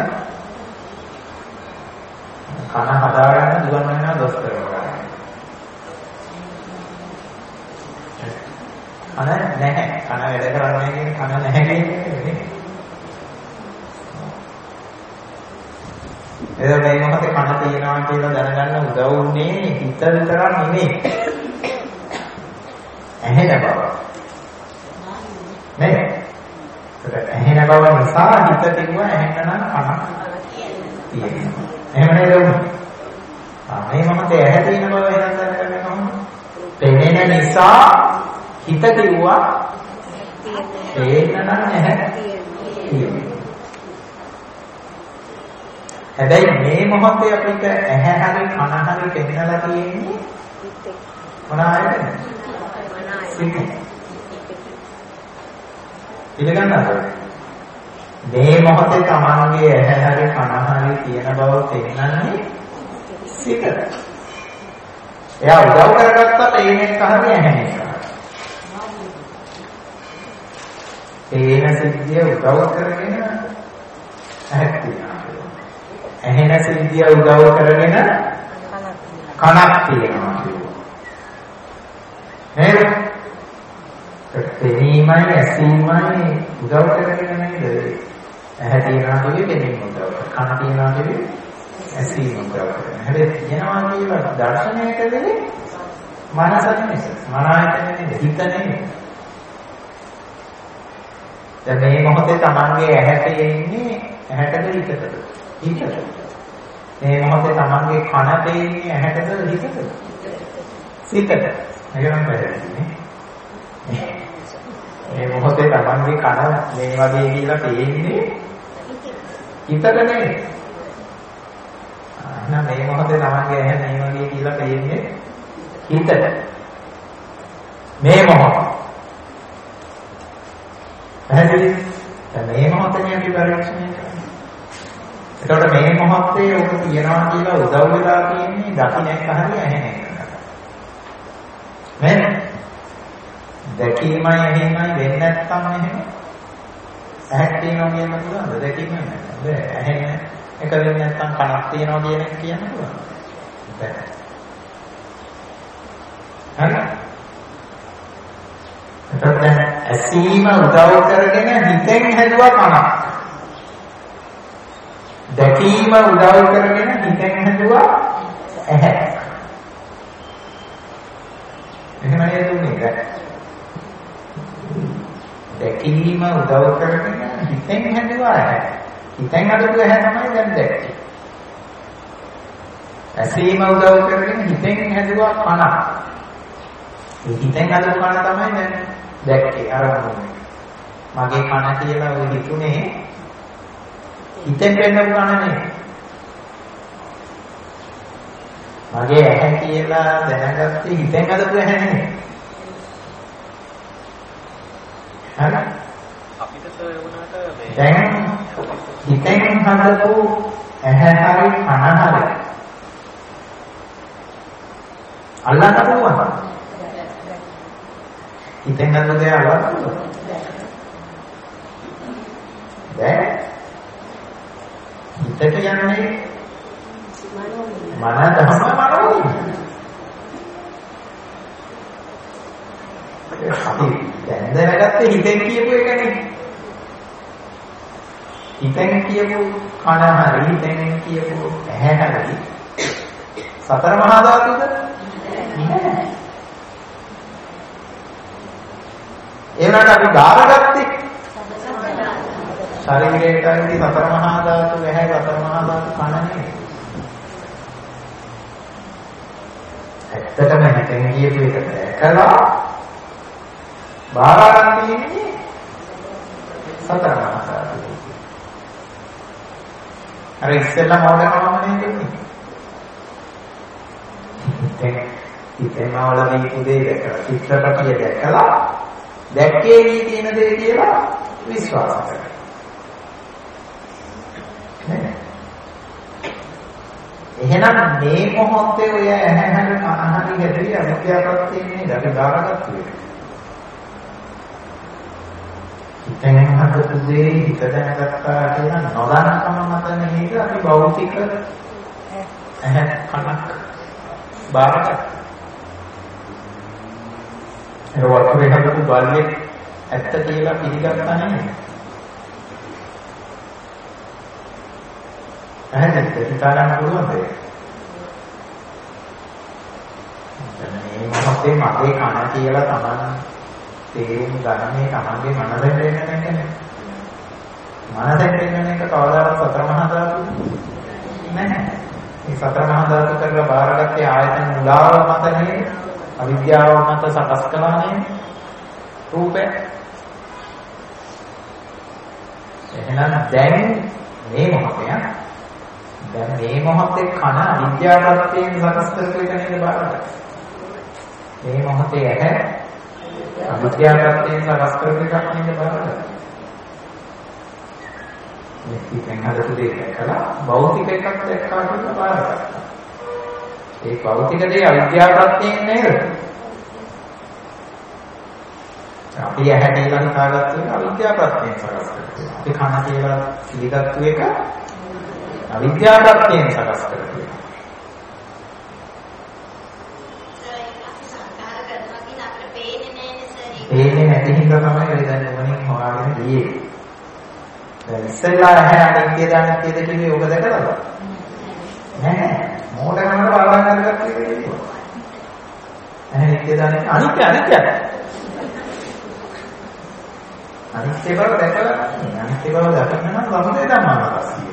කන හදාගන්න දුවන් වෙනවා දොස්තර වගේ. කන නැහැ. කන වැඩ කරන්නේ කියන්නේ කන නැහැ කියන්නේ. එතකොට මේ මොහොතේ කන තියනවා කියලා දැනගන්න උදව් වුණේ හිත විතරක් නෙමෙයි. ඇහෙන බව. නේ? ඒක ඇහෙන බව නිසා හිත තිබුණා ඇහෙන්න නම් කනක් තියෙනවා. එහෙම නේද? මේ මොහොතේ ඇහැ තියෙන බව එහෙනම් දැනගන්න කොහොමද? පෙනෙන නිසා හිත කිව්වා පේන්න නම් ඇහැ තියෙනවා. හැබැයි මේ මොහොතේ අපිට ඇහැ හරි කන හරි පෙන්නලා තියෙන්නේ මොන ආයතනද? සිත. පිළිගන්නවද? මේ මොහොතේ තමන්ගේ ඇහැ හරි කන හරි තියෙන බව පෙන්නන්නේ සිතට. එයා උදව් කරගත්තා පේන එක හරි ඇහෙන එක. පේන සිද්ධිය උදව් කරගෙන ඇහක් තියෙනවා. ඇහෙන සිද්ධිය උදව් කරගෙන කනක් තියෙනවා. නේද? පෙනීමයි ඇසීමයි උදව් කරගෙන නේද? ඇහැ තියනවා කියන්නේ පෙනීම උදව් කරනවා. කන තියනවා කියන්නේ ඇසීම උදව් කරනවා. හැබැයි තියනවා කියලා දර්ශනයකදී මනස නෙමෙයි. මන ආයතනෙ හිත නෙමෙයි. දැන් මේ මොහොතේ Tamange ඇහැට එන්නේ ඇහැටද හිතටද? හිතට. මේ මොහොතේ Tamange කන දෙන්නේ ඇහැටද හිතටද? සිතට. මේකම පැහැදිලිනේ. මේ මොහොතේ Tamange කන මේ වගේ කියලා තේින්නේ හිතට නෙමෙයි. එහෙනම් මේ මොහොතේ Tamange ඇහැ මේ වගේ කියලා තේින්නේ හිතට. මේ මොහොත. පැහැදිලි? දැන් මේ මොහොතේ අපි පරීක්ෂණය කරන්නේ. එතකොට මේ මොහොතේ ඔබ තියනවා කියලා උදව් වෙලා තියෙන්නේ දකින්නක් අහන්නේ ඇහෙන එක. නේද? දැකීමයි ඇහිීමයි වෙන්නේ නැත්නම් එහෙම ඇහක් තියනවා කියන්න පුළුවන්ද? දැකීම නැහැ. ඇහෙන එක වෙන්නේ නැත්නම් කනක් තියනවා කියන එක කියන්න පුළුවන්ද? බැහැ. හරි? එතකොට ඇසීම උදව් කරගෙන හිතෙන් හැදුවා කනක්. දැකීම උදව් කරගෙන හිතෙන් හැදුවා ඇහැ. එහෙම නේද උනේ? දැකීම උදව් කරගෙන හිතෙන් හැදුවා ඇහැ. හිතෙන් හදපු ඇහැ තමයි දැන් දැක්කේ. ඇසීම උදව් කරගෙන හිතෙන් හැදුවා කනක්. මේ හිතෙන් හදපු කන තමයි දැන් දැක්කේ අරමුණ. මගේ කන කියලා ඔය හිතුනේ හිතෙන් වෙන්නපු කන නෙවෙයි. මගේ ඇහැ කියලා දැනගත්තේ හිතෙන් හදපු ඇහැ නෙවෙයි. හරි? අපිට ඒ වුණාට මේ දැන් හිතෙන් හදපු ඇහැ හරි කන හරි අල්ලන්න පුළුවන්. හිතෙන් හදපු දේ අල්ලන්න පුළුවන්. දැන් හිතට යන්නේ මන ධර්ම මනෝයි. අපි දැන් දැනගත්තේ හිතෙන් කියපු එකනේ. හිතෙන් කියපු කන හරි හිතෙන් කියපු ඇහැ හරි සතර මහා ධාතුද? නෑ. ඒකට අපි ගාරගත්තේ ශරීරයේදී සතර මහා ධාතු ඇහැ සතර මහා ධාතු කන නෙවෙයි. ඇත්තටම හිතෙන් කියපු එක දැකලා බාරගන්න තියෙන්නේ සතර මහා ධාතු. අර ඉස්සෙල්ලා මොඩකමම නෙන්නේ. හිතෙන් හිතෙන් වල දීපු දේ දැකලා චිත්‍රපටිය දැකලා දැක්කේ වී තියෙන දේ කියලා විශ්වාස කරනවා. එහෙනම් මේ මොහොතේ ඔය ඇහැහැර කනහරි ගැටලි අවිද්‍යාවක් තියෙන්නේ ඊට දාරගත්තු එක. හිතෙන් හදපු දේ හිත දැනගත්තා කියන නොදන්නකම මත නෙමෙයි අපි භෞතික ඇහැ කනක් බාරගත්තා. ඒ වතුරේ හදපු බල්ලෙක් ඇත්ත කියලා පිළිගත්තා නෙමෙයි. එහෙනම් හිතා ගන්න පුළුවන් දෙයක්. මේ මොහොතේ මගේ කන කියලා Taman තේරුම් ගන්නේ Tamanගේ මනසෙන් එන එකනේ. මනසෙන් එන එක කවදාවත් සතර මහා ධාතු නැහැ. මේ සතර මහා ධාතු කරලා බාරගත්තේ ආයතන මුලාව මත නෙවෙයි. අවිද්‍යාව මත සකස් කළා නෙවෙයි. රූපය. එහෙනම් දැන් මේ මොහොතේ දැන් මේ මොහොතේ කන අවිද්‍යාවත්වයෙන් සකස් කරපු එක නේද බලන්න. මේ මොහොතේ ඇහැ අවිද්‍යාවත්වයෙන් සකස් කරපු එකක් නේද බලන්න. මේ පිටෙන් හදපු දෙයක් කළා භෞතික එකක් දැක්කා කියලා බලන්න. ඒ භෞතික දේ අවිද්‍යාවත්වයෙන් නේද? අපි ඇහැ කියලා හිතාගත්තු එක අවිද්‍යාවත්වයෙන් සකස් කරපු. අපි කන කියලා පිළිගත්තු එක අවිද්‍යාවත්වයෙන් සකස් කරගන්නවා. පේන්නේ නැති හින්දා තමයි ඒ දැන් මොනින් හොයාගෙන ගියේ. දැන් ඉස්සෙල්ලා ඇහැ අනිත්‍ය දානිත්‍යද කිව්වේ ඔබ දැකලාද? නෑ. මෝඩකමකට බලන්න කරගත්තේ ඒක. ඇහැ නිත්‍ය දානිත්‍ය අනිත්‍ය අනිත්‍යයි. අනිත්‍ය බව දැකලා අනිත්‍ය බව දකින්න නම් සමුදය ධර්මවලස්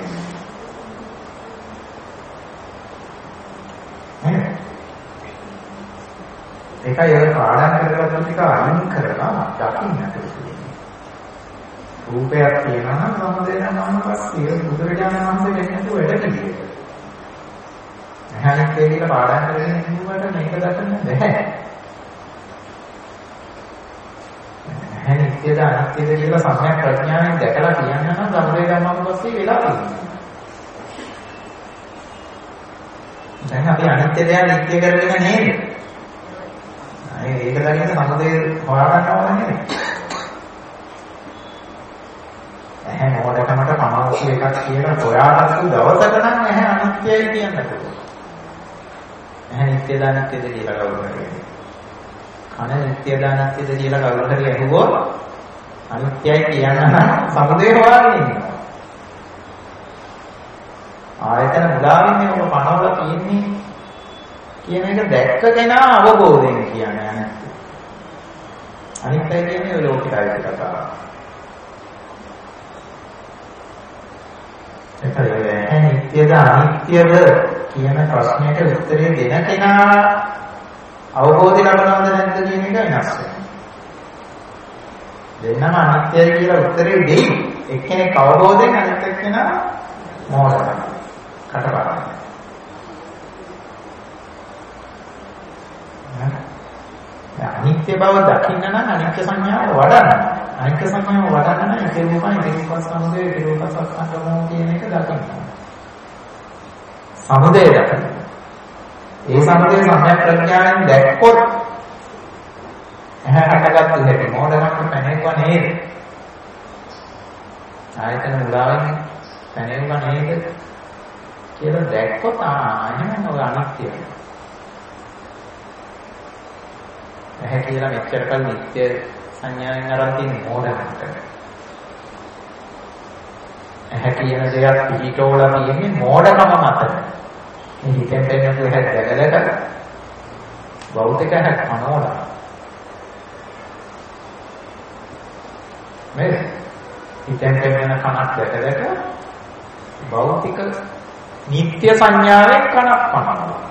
ඒකයි ඔය පාඩම් කරගත්ත ටික අයින් කරලා දකින්නට තියෙන්නේ. රූපයක් තියෙනවා නම් සමුදේ නම් පස්සේ බුදුරජාණන් වහන්සේ දෙන්නතු වැඩ පිළිවෙල. නැහැනිත් කියලා පාඩම් කරගෙන ඉන්නකොට මේක දකින්න බැහැ. නැහැනිත්‍යද අනිත්‍යද කියලා සම්‍යක් ප්‍රඥාවෙන් දැකලා කියන්න නම් සමුදේ ධර්මයන් පස්සේ වෙලා තියෙනවා. දැන් අපි අනිත්‍ය දේ නිත්‍ය කරගෙන නේද? ඒක දකින්න සමුදේ හොයාගන්න ඕන නෙමෙයි. ඇහැ මොඩකමට පමවසු එකක් කියලා හොයාගත්තු දවසක නම් ඇහැ අනිත්‍යයි කියන්න පුළුවන්. ඇහැ නිත්‍යද අනිත්‍යද කියලා කවුරු හරි. කන නිත්‍යද අනිත්‍යද කියලා කවුරු හරි අහුවොත් අනිත්‍යයි කියන්න නම් සමුදේ හොයාගෙන ඉන්නවා. ආයතන මුලාවින්නේ ඔබ පනවලා තියෙන්නේ කියන එක දැක්ක කෙනා අවබෝධයෙන් කියන්නේ නැත්නම් අනිත් අය කියන්නේ ඔය ලෝකයයි කතාව. ඒකයි අනිත්‍යද අනිත්‍යද කියන ප්‍රශ්නයට උත්තරේ දෙන කෙනා අවබෝධය ලබනවද නැද්ද කියන එක වෙනස් වෙනවා. දෙන්නම අනිත්‍යයි කියලා උත්තරේ දෙයි. එක්කෙනෙක් අවබෝධයෙන් අනිත් එක්කෙනා මෝඩකම. කටපාඩම්. අනිත්‍ය බව දකින්න නම් අනිත්‍ය සංඥාව වඩන්න. අනිත්‍ය සංඥාව වඩන්න නම් ඒ රූපයි රූපස් සමුදය රූපස් අස්කන්ධමෝ කියන එක දකින්න. සමුදය දකින්න. ඒ සමුදය සම්‍යක් ප්‍රඥාවෙන් දැක්කොත් ඇහැ හටගත්තු හැටි මොඩකම් පැනෙවුවා නේද? ආයතන මුලාවෙන් පැනෙවුවා නේද? කියලා දැක්කොත් ආ එහෙනම් ඔය අනිත්‍යයි. ඇහැ කියලා මෙච්චර කල් නිත්‍ය සංඥාවෙන් අරන් තියෙන මොඩකට. ඇහැ කියන දෙයක් පිටෝලා තියෙන්නේ මොඩකම මත. මේ හිතෙන් දෙන්නු ඇහැ දැකලට භෞතික ඇහැ කනෝලා. මේ හිතෙන් දෙන්න කනක් දැකලට භෞතික නිත්‍ය සංඥාවෙන් කනක් කනවා.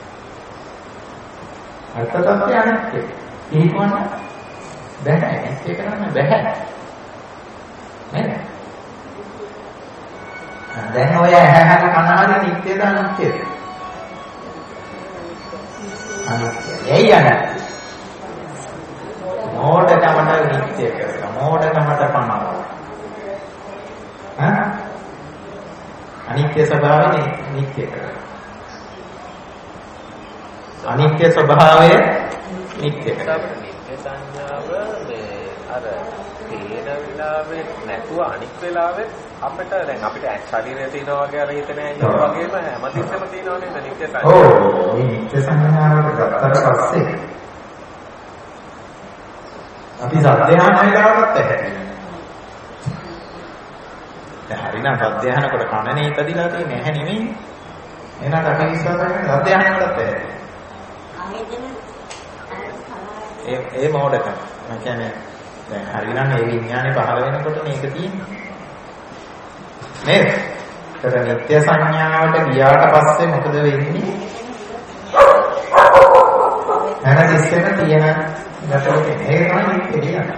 අර්ථකථනය අනිත්‍ය. ඒකවන්න බැහැ. ඒක කරන්න බැහැ. නේද? දැන් ඔය ඇහැ කන හරිය නිත්‍යද අනිත්‍යද? අනිත්‍ය. එයි අනිත්‍ය. මෝඩකමට නිත්‍ය කරලා මෝඩකමට පනවා. හා? අනිත්‍ය ස්වභාවය නිත්‍ය කරලා. අනිත්‍ය ස්වභාවය නිත්‍ය කරලා. නිත්‍ය සංඥාව මේ අර තේන වෙලාවෙ නැතුව අනිත් වෙලාවෙ අපිට දැන් අපිට ශරීරය තියෙනවා වගේ අර හිතන ඇයි වගේම හැමතිස්සෙම තියෙනවා නේද නිත්‍ය සංඥාව. ඔව් මේ නිත්‍ය සංඥාවට ගත්තට පස්සේ අපි සත්‍යහාන වෙලාවකට ඇහැරෙනවා. දැන් හරිනම් සත්‍යහානකට කනනේ ඉපදිලා තියෙන්නේ නැහැ නෙමෙයි. එහෙනම් අපි විශ්වාස කරන්නේ සත්‍යහානකටත් ඇහැරෙනවා. ඒ ඒ මොඩකම. මම කියන්නේ දැන් හරිනම් මේ විඥානේ පහළ වෙනකොට මේක තියෙන්නේ. නේද? ඒතර නිත්‍ය සංඥාවට ගියාට පස්සේ මොකද වෙන්නේ? හැම තිස්සෙම තියෙන ගැටලුව ඒක තමයි නිත්‍ය කියන්නේ.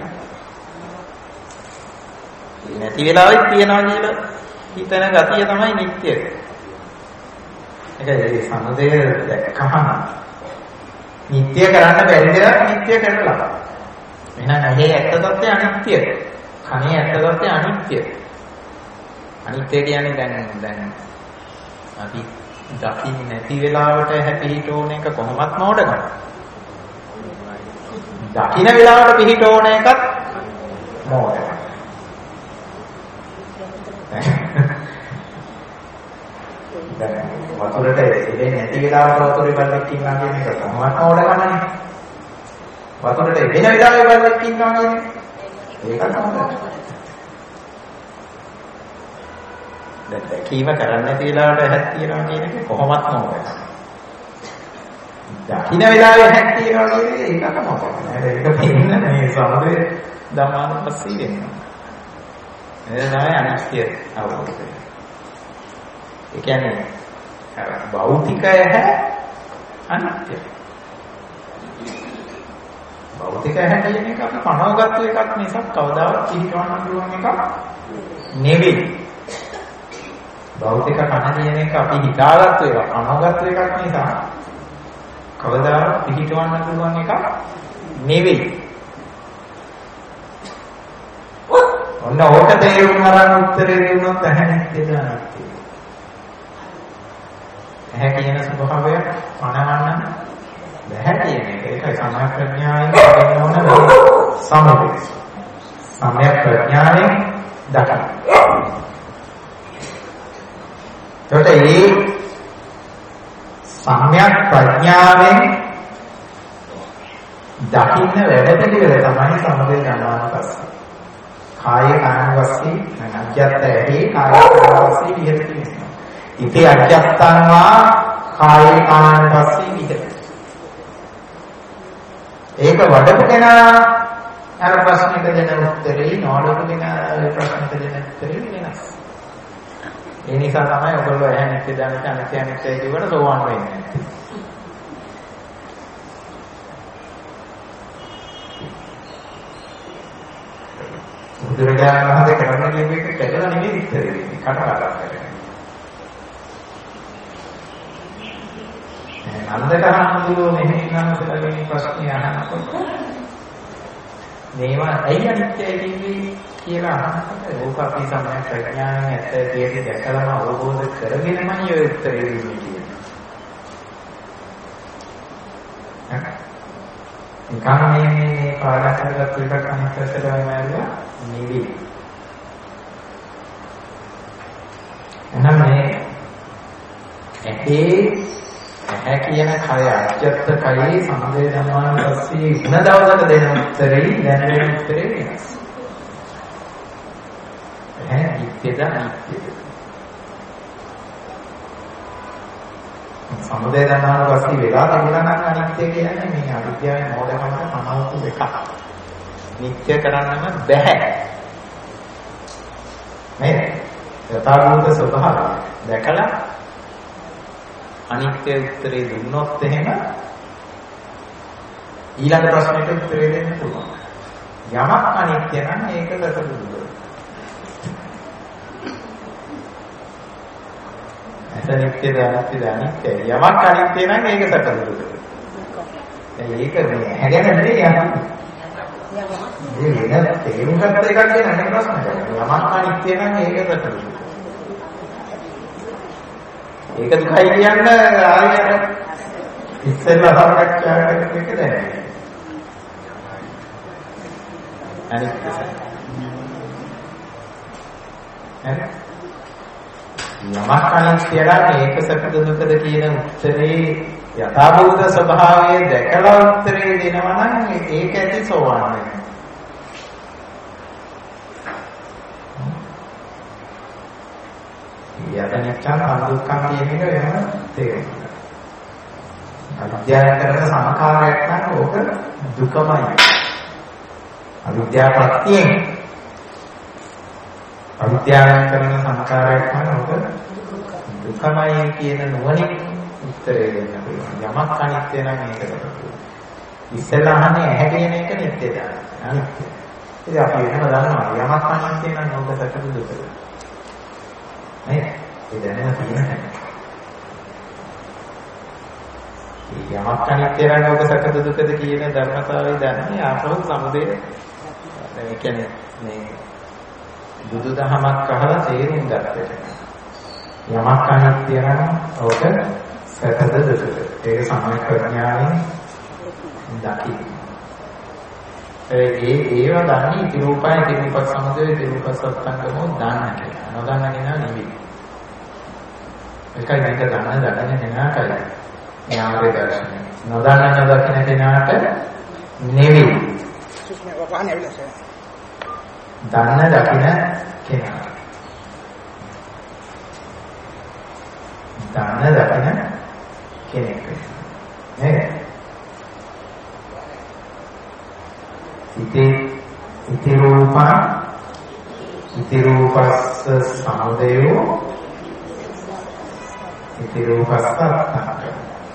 නැති වෙලාවෙත් තියනවා කියලා හිතන ගතිය තමයි නිත්‍ය. ඒකයි සමුදය දැක්කම නිත්‍ය කරන්න බැරි දෙයක් නිත්‍ය කරලා. එහෙනම් ඇහි ඇත්ත తත්ත්වය අනිත්‍යයි. කනේ ඇත්ත తත්ත්වය අනිත්‍යයි. අනිත්‍ය කියන්නේ දැන් දැන් අපි දකින්න නැති වෙලාවට හැපිහිට ඕන එක කොහොමත් නෝඩගන්න. දකින්න වෙලාවට පිහිට ඕන එකත් නෝඩගන්න. දැන් වතුරට එන්නේ නැති වෙලාවට වතුරේ බල්ලෙක් ඉන්නවා කියන එක කොහොමද නෝඩගන්නනේ? වතුරට එන වෙලාවේ බල්ලෙක් ඉන්නවා කියන්නේ ඒක තමයි. දැන් දැකීම කරන්නේ නැති වෙලාවට ඇහක් තියනවා කියන එක කොහොමත් නෝඩගන්න. දකින්න වෙලාවේ ඇහක් තියනවා කියන්නේ ඒක තමයි. ඒක පිළිගන්න මේ සමුදය ධම්මානුපස්සී වෙනවා. ඒක තමයි අනිත්‍ය අවබෝධය. ඒ කියන්නේ භෞතිකය අනිත්‍යයි. භෞතිකය කියන එක අපි පනවගත්තු එකක් නිසා කවදාවත් පිළිගන්න පුළුවන් එකක් නෙවෙයි. භෞතික කන කියන එක අපි හිතාගත්තු එකක් පනවගත්තු එකක් නිසා කවදාවත් පිළිගන්න පුළුවන් එකක් නෙවෙයි. ඔන්න ඕක තේරුම් ගන්න උත්තරේ දෙන්නොත් ඇහැ නිත්‍යද අනිත්‍යද? ඇහැ කියන ස්වභාවය පණවන්න බැහැ කියන එක. ඒකයි සම්‍යක් ප්‍රඥාවෙන් දකින්න ඕන සමුදය. සම්‍යක් ප්‍රඥාවෙන් දකින්න. ඒකට මේ සම්‍යක් ප්‍රඥාවෙන් දකින්න වැඩ පිළිවෙල තමයි සමුදය ඥානානුපස්සී. කාය කායවස්සී අජ්ජත් ඇහි කාය කායවස්සී විහෙරති. ඉති අජ්ජත්තං වා කාය කායවස්සී විහෙරති. ඒක වඩපු කෙනා අර ප්‍රශ්නෙට දෙන උත්තරේ නොවඩපු කෙනා ප්‍රශ්නෙට දෙන උත්තරේ වෙනස්. ඒ නිසා තමයි ඔයගොල්ලෝ ඇහැ නිත්‍ය දැනට අනිත්‍ය අනිත්‍යයි කියවට සෝවාන් වෙන්නේ. බුදුරජාණන් වහන්සේ කරන්න කියන එක කැඩලා නෙමෙයි ඉස්තරේ කටපාඩම් කරන්නේ. නන්දකරහඳුරෝ මෙහෙම නන්දලගේ ප්‍රශ්නේ අහනකොට මේවා ඇයි අනිත්‍යයි කිව්වේ කියලා අහනකොට ඕක අපි සම්මත ප්‍රඥාවෙන් ඇත්ත ඇටි දැකලාම අවබෝධ කරගෙනමයි ඔය උත්තරේ දෙන්නේ කියන්නේ. නිකන් මේ මේ පාඩම් කරගත්තු එකක් අනිත් පැත්තට වයින්නවා නෙවෙයි. එහෙනම් මේ ඇහි ඇහැ කියන කය අජත්ත කයේ සමුදේ ධර්මාන පස්සේ ಗುಣ දවසට දෙන උත්තරේ දැන් දෙන උත්තරේ වෙනස්. ඇහැ නිත්‍යද අනිත්‍යද? සමුදේ ධර්මාන පස්සේ වෙලා තිබුණා නම් අනිත්‍ය කියන්නේ මේ අවිද්‍යාවේ මෝඩකමට මනෝතු එකක්. නිත්‍ය කරන්නම බෑ. නේද? යථාභූත ස්වභාවය දැකලා අනිත්‍ය උත්තරේ දුන්නොත් එහෙම ඊළඟ ප්‍රශ්නෙට උත්තරේ දෙන්න පුළුවන්. යමක් අනිත්‍ය නම් ඒක සත්‍යදුද? එතන නිත්‍යද අනිත්‍යද අනිත්‍යයි. යමක් අනිත්‍ය නම් ඒක සත්‍යදුද? දැන් ඒක මේ හැදෙන නෙවෙයි යමක්. මේ වෙන තේරුම් ගන්න එකක් කියන අනේ ප්‍රශ්නයක්. යමක් අනිත්‍ය නම් ඒක සත්‍යදුද? ඒක දුකයි කියන්න ආයෙත් ඉස්සෙල්ලා සාකච්ඡා කරන එක දැනෙන්නේ. අනිත් හරි. යමක් අනිත්‍යලා මේක සැපද දුකද කියන උත්තරේ යථාභූත ස්වභාවය දැකලා උත්තරේ දෙනවා නම් ඒක ඇති සෝවාන් වෙනවා. යතනිච්ඡන් අදුක්ඛං කියන එක වෙනම තේරෙනවා. අවිද්‍යාව කරන සංඛාරයක් නම් ඕක දුකමයි. අවිද්‍යාව ප්‍රත්‍යයෙන් අවිද්‍යාව කරන සංඛාරයක් නම් ඕක දුකමයි කියන නුවණින් උත්තරේ දෙන්න පුළුවන්. යමක් අනිත්‍ය නම් ඒකට පුළුවන්. ඉස්සෙල්ලා අහන්නේ ඇහැ කියන එක නිත්‍යද? අනිත්‍ය. ඉතින් අපි එහෙම දන්නවා යමක් අනිත්‍ය නම් ඕක සැපද දුකද? නේද? ඒ දැනම තියෙනවා. යමක් අනිත්‍ය නම් ඔබ සැපද දුකද කියන ධර්මතාවය දන්නේ ආපහු සමුදේ. ඒ කියන්නේ මේ බුදුදහමක් අහලා තේරුම් ගන්නට. යමක් අනිත්‍ය නම් ඔබ සැපද දුකද? ඒක සම්‍යක් ප්‍රඥාවෙන් දකින්න. ඒ ඒව දන්නේ ඉති රූපය ඉති රූප සමුදය ඉති රූප සත්‍යංගමෝ දාන්න කියලා. නොදන්න කෙනා නෙවෙයි. ඒකයි මේක දන්න දන්නේ කෙනාටයි. ඥානයේ දර්ශනය. නොදන්න නොදකින කෙනාට නෙවෙයි. දන්න දකින කෙනා. දන්න දකින කෙනෙක්. නේද? ඉති ඉති රූපං ඉති රූපස්ස සමුදයෝ ඉති රූපස්ස අත්තං.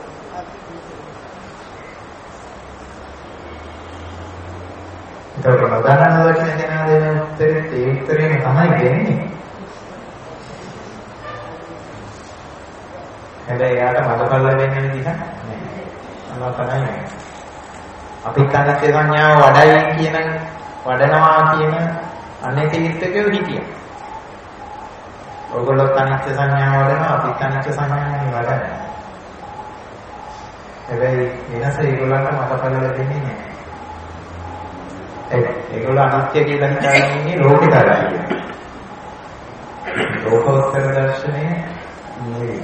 ඒක නදානන වචන කෙනා දෙන උත්තරේ ඒ උත්තරේම තමයි දෙන්නේ. හැබැයි යාට මතකල්ල වෙන්නේ විදිහ නෑ. අනවා තමයි. අපි කනච්ච සංඥාව වඩයි කියන වඩනවා කියන අනේ තීර්ථකයෝ හිටියා. ඔයගොල්ලෝ කනච්ච සංඥාව වඩනවා අපි කනච්ච සංඥාව වඩනවා. හැබැයි වෙනස ඒගොල්ලන්ට මතකල්ල දෙන්නේ නෑ. ඒ ඒගොල්ලෝ අනිත්‍ය කියලා හිතාගෙන ඉන්නේ ලෝකෙතරයි. ලෝකෝත්තර දර්ශනය නෙවෙයි.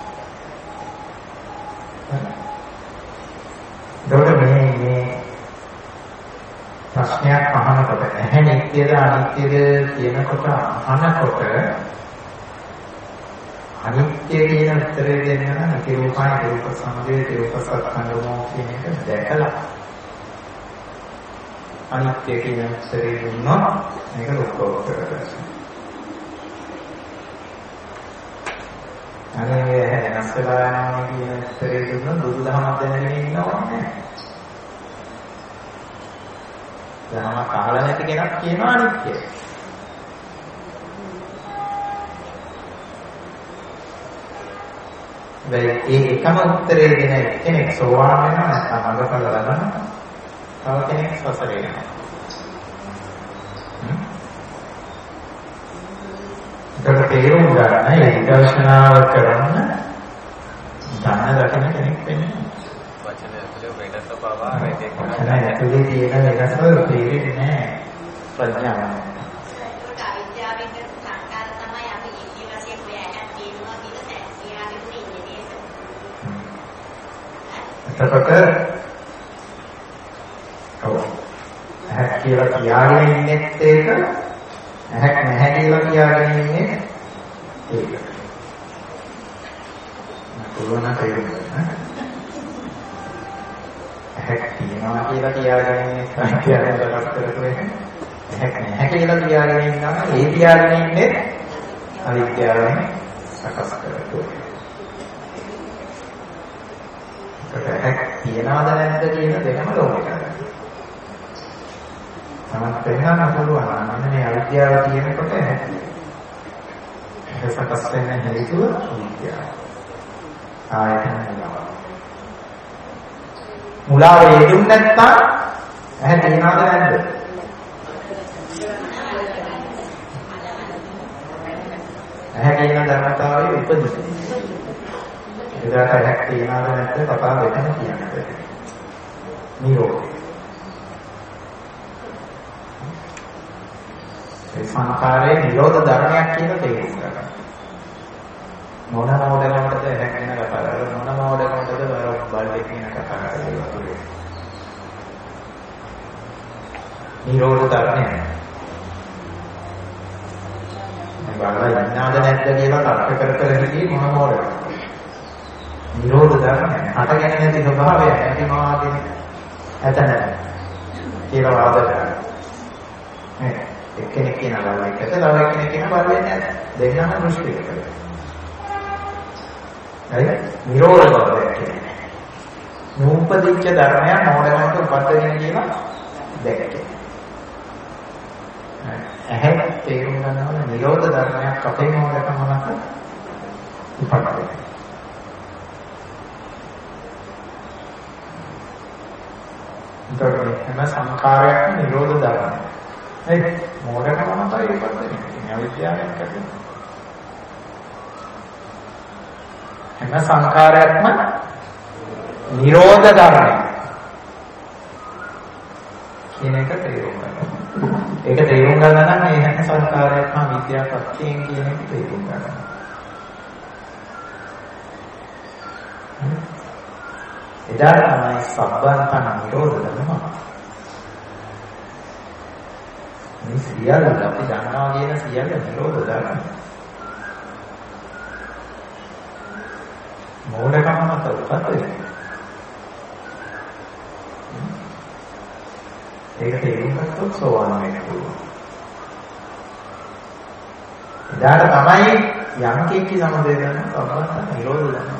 දොඩ මේ මේ ප්‍රශ්නයක් අහනකොට ඇහැ නිත්‍යද අනිත්‍යද කියනකොට අහනකොට අනිත්‍ය කියන උත්තරේ දෙන්න නම් ඉති රූපයි රූප සමුදය රූප සත්‍යංගමෝ කියන එක දැකලා අනිත්‍ය කියන උත්තරේ දුන්නොත් මේක ලෝකෝත්තර දර්ශනය. අනේ වෙනස් වෙලා යනවා කියන උත්තරේ දුන්නොත් බුදුදහමක් දැනගෙන ඉන්නවන්නේ නැහැ. දහම කාල නැති කෙනෙක් කියනවා අනිත්‍යයි. ඒ එකම උත්තරේ දෙන කෙනෙක් සෝවාන් වෙනවා නැත්නම් අඟපල ලබනවා. තව කෙනෙක් සසරේ යනවා. ඒක තේරුම් ගන්න ඒ විදර්ශනාව කරන්න ධන දකින කෙනෙක් වෙන්නේ. වචන ඇතුලේ වෙනස පවා රැකේ කරනවා. වචන ඇතුලේ තියෙන වෙනස තේරෙන්නේ නැහැ ප්‍රඥාව. එතකොට ඔව් ඇහක් කියලා කියාගෙන ඉන්නෙත් ඒක ඇහක් නැහැ කියලා කියාගෙන ඉන්නේ ඒක නකුලන තේරුම් ගන්න ඇහක් තියනවා කියලා කියාගෙන ඉන්නේ සංඛ්‍යාවෙන් දරක් කරගෙන ඇහක් නැහැ කියලා කියාගෙන ඉන්නවා ඒ කියාගෙන ඉන්නේ අවිද්‍යාවෙන් සකස් කරගන්න ඒක තියනවද නැද්ද කියන දෙකම ලෝකෙට. තමයි පෙන්වන්න පුළුවන්. අන්න මේ අවිද්‍යාව තියෙනකොට ඒක සකස් වෙන හේතුව අවිද්‍යාව. ආයතන මුලාව. මුලාව යෙදුන් නැත්නම් ඇහැ තියනවද නැද්ද? ඇහැ කියන ධර්මතාවයේ උපදින. එදාට ඇහක් තියනවද නැත්ද කතා දෙකම කියන්නේ. නිරෝධය. ඒ සංඛාරයේ නිරෝධ ධර්මයක් කියලා තේරුම් ගන්න. මොන මොඩකමටද ඇහක් ගැන කතා කරලා මොන මොඩකමටද බල්ලෙක් කියන කතා කරලා නිරෝධ ධර්මයක්. මේ බලලා ඉන්නාද නැද්ද කියලා තර්ක කර කර හිටියේ මොන මොඩකමද? නිරෝධ ධර්මය හටගෙන නැති ස්වභාවය ඇතිවෙනවා කියන ඇතන කියලා වාද කරනවා. මේ එක්කෙනෙක් කියන බලයකට තව එක්කෙනෙක් කියන බලයෙන් නැහැ. දෙන්නම දෘෂ්ටි එකයි. හරි? නිරෝධ බව කියන්නේ. නූපදිච්ච ධර්මයන් මොඩකට උපදින කියලා දැක්කේ. ඇහැ තේරුම් ගන්නවා නිරෝධ ධර්මයක් අපේ මොඩකම මොනක උපදිනවා. ඒතකොට හැම සංකාරයක්ම නිරෝධ ධර්මයි. හරි මොඩකම තමයි ඒකත් දෙන්නේ. අවිද්‍යාවෙන් කරන්නේ. හැම සංකාරයක්ම නිරෝධ ධර්මයි. කියන එක තේරුම් ගන්න. ඒක තේරුම් ගන්න නම් මේ හැම සංකාරයක්ම විද්‍යාපත්‍යයෙන් කියන එක තේරුම් ගන්න. එදා තමයි සබ්බන්තන නිරෝධ ධර්ම. මේ සියල්ල අපි දන්නවා කියන සියල්ල නිරෝධ ධර්ම. මොඩකම මත උපදින. ඒක තේරුම් ගත්තොත් සෝවාන් වෙන්න පුළුවන්. එදාට තමයි යම් කිසි සමුදය ගන්න සබ්බන්තන නිරෝධ ධර්ම.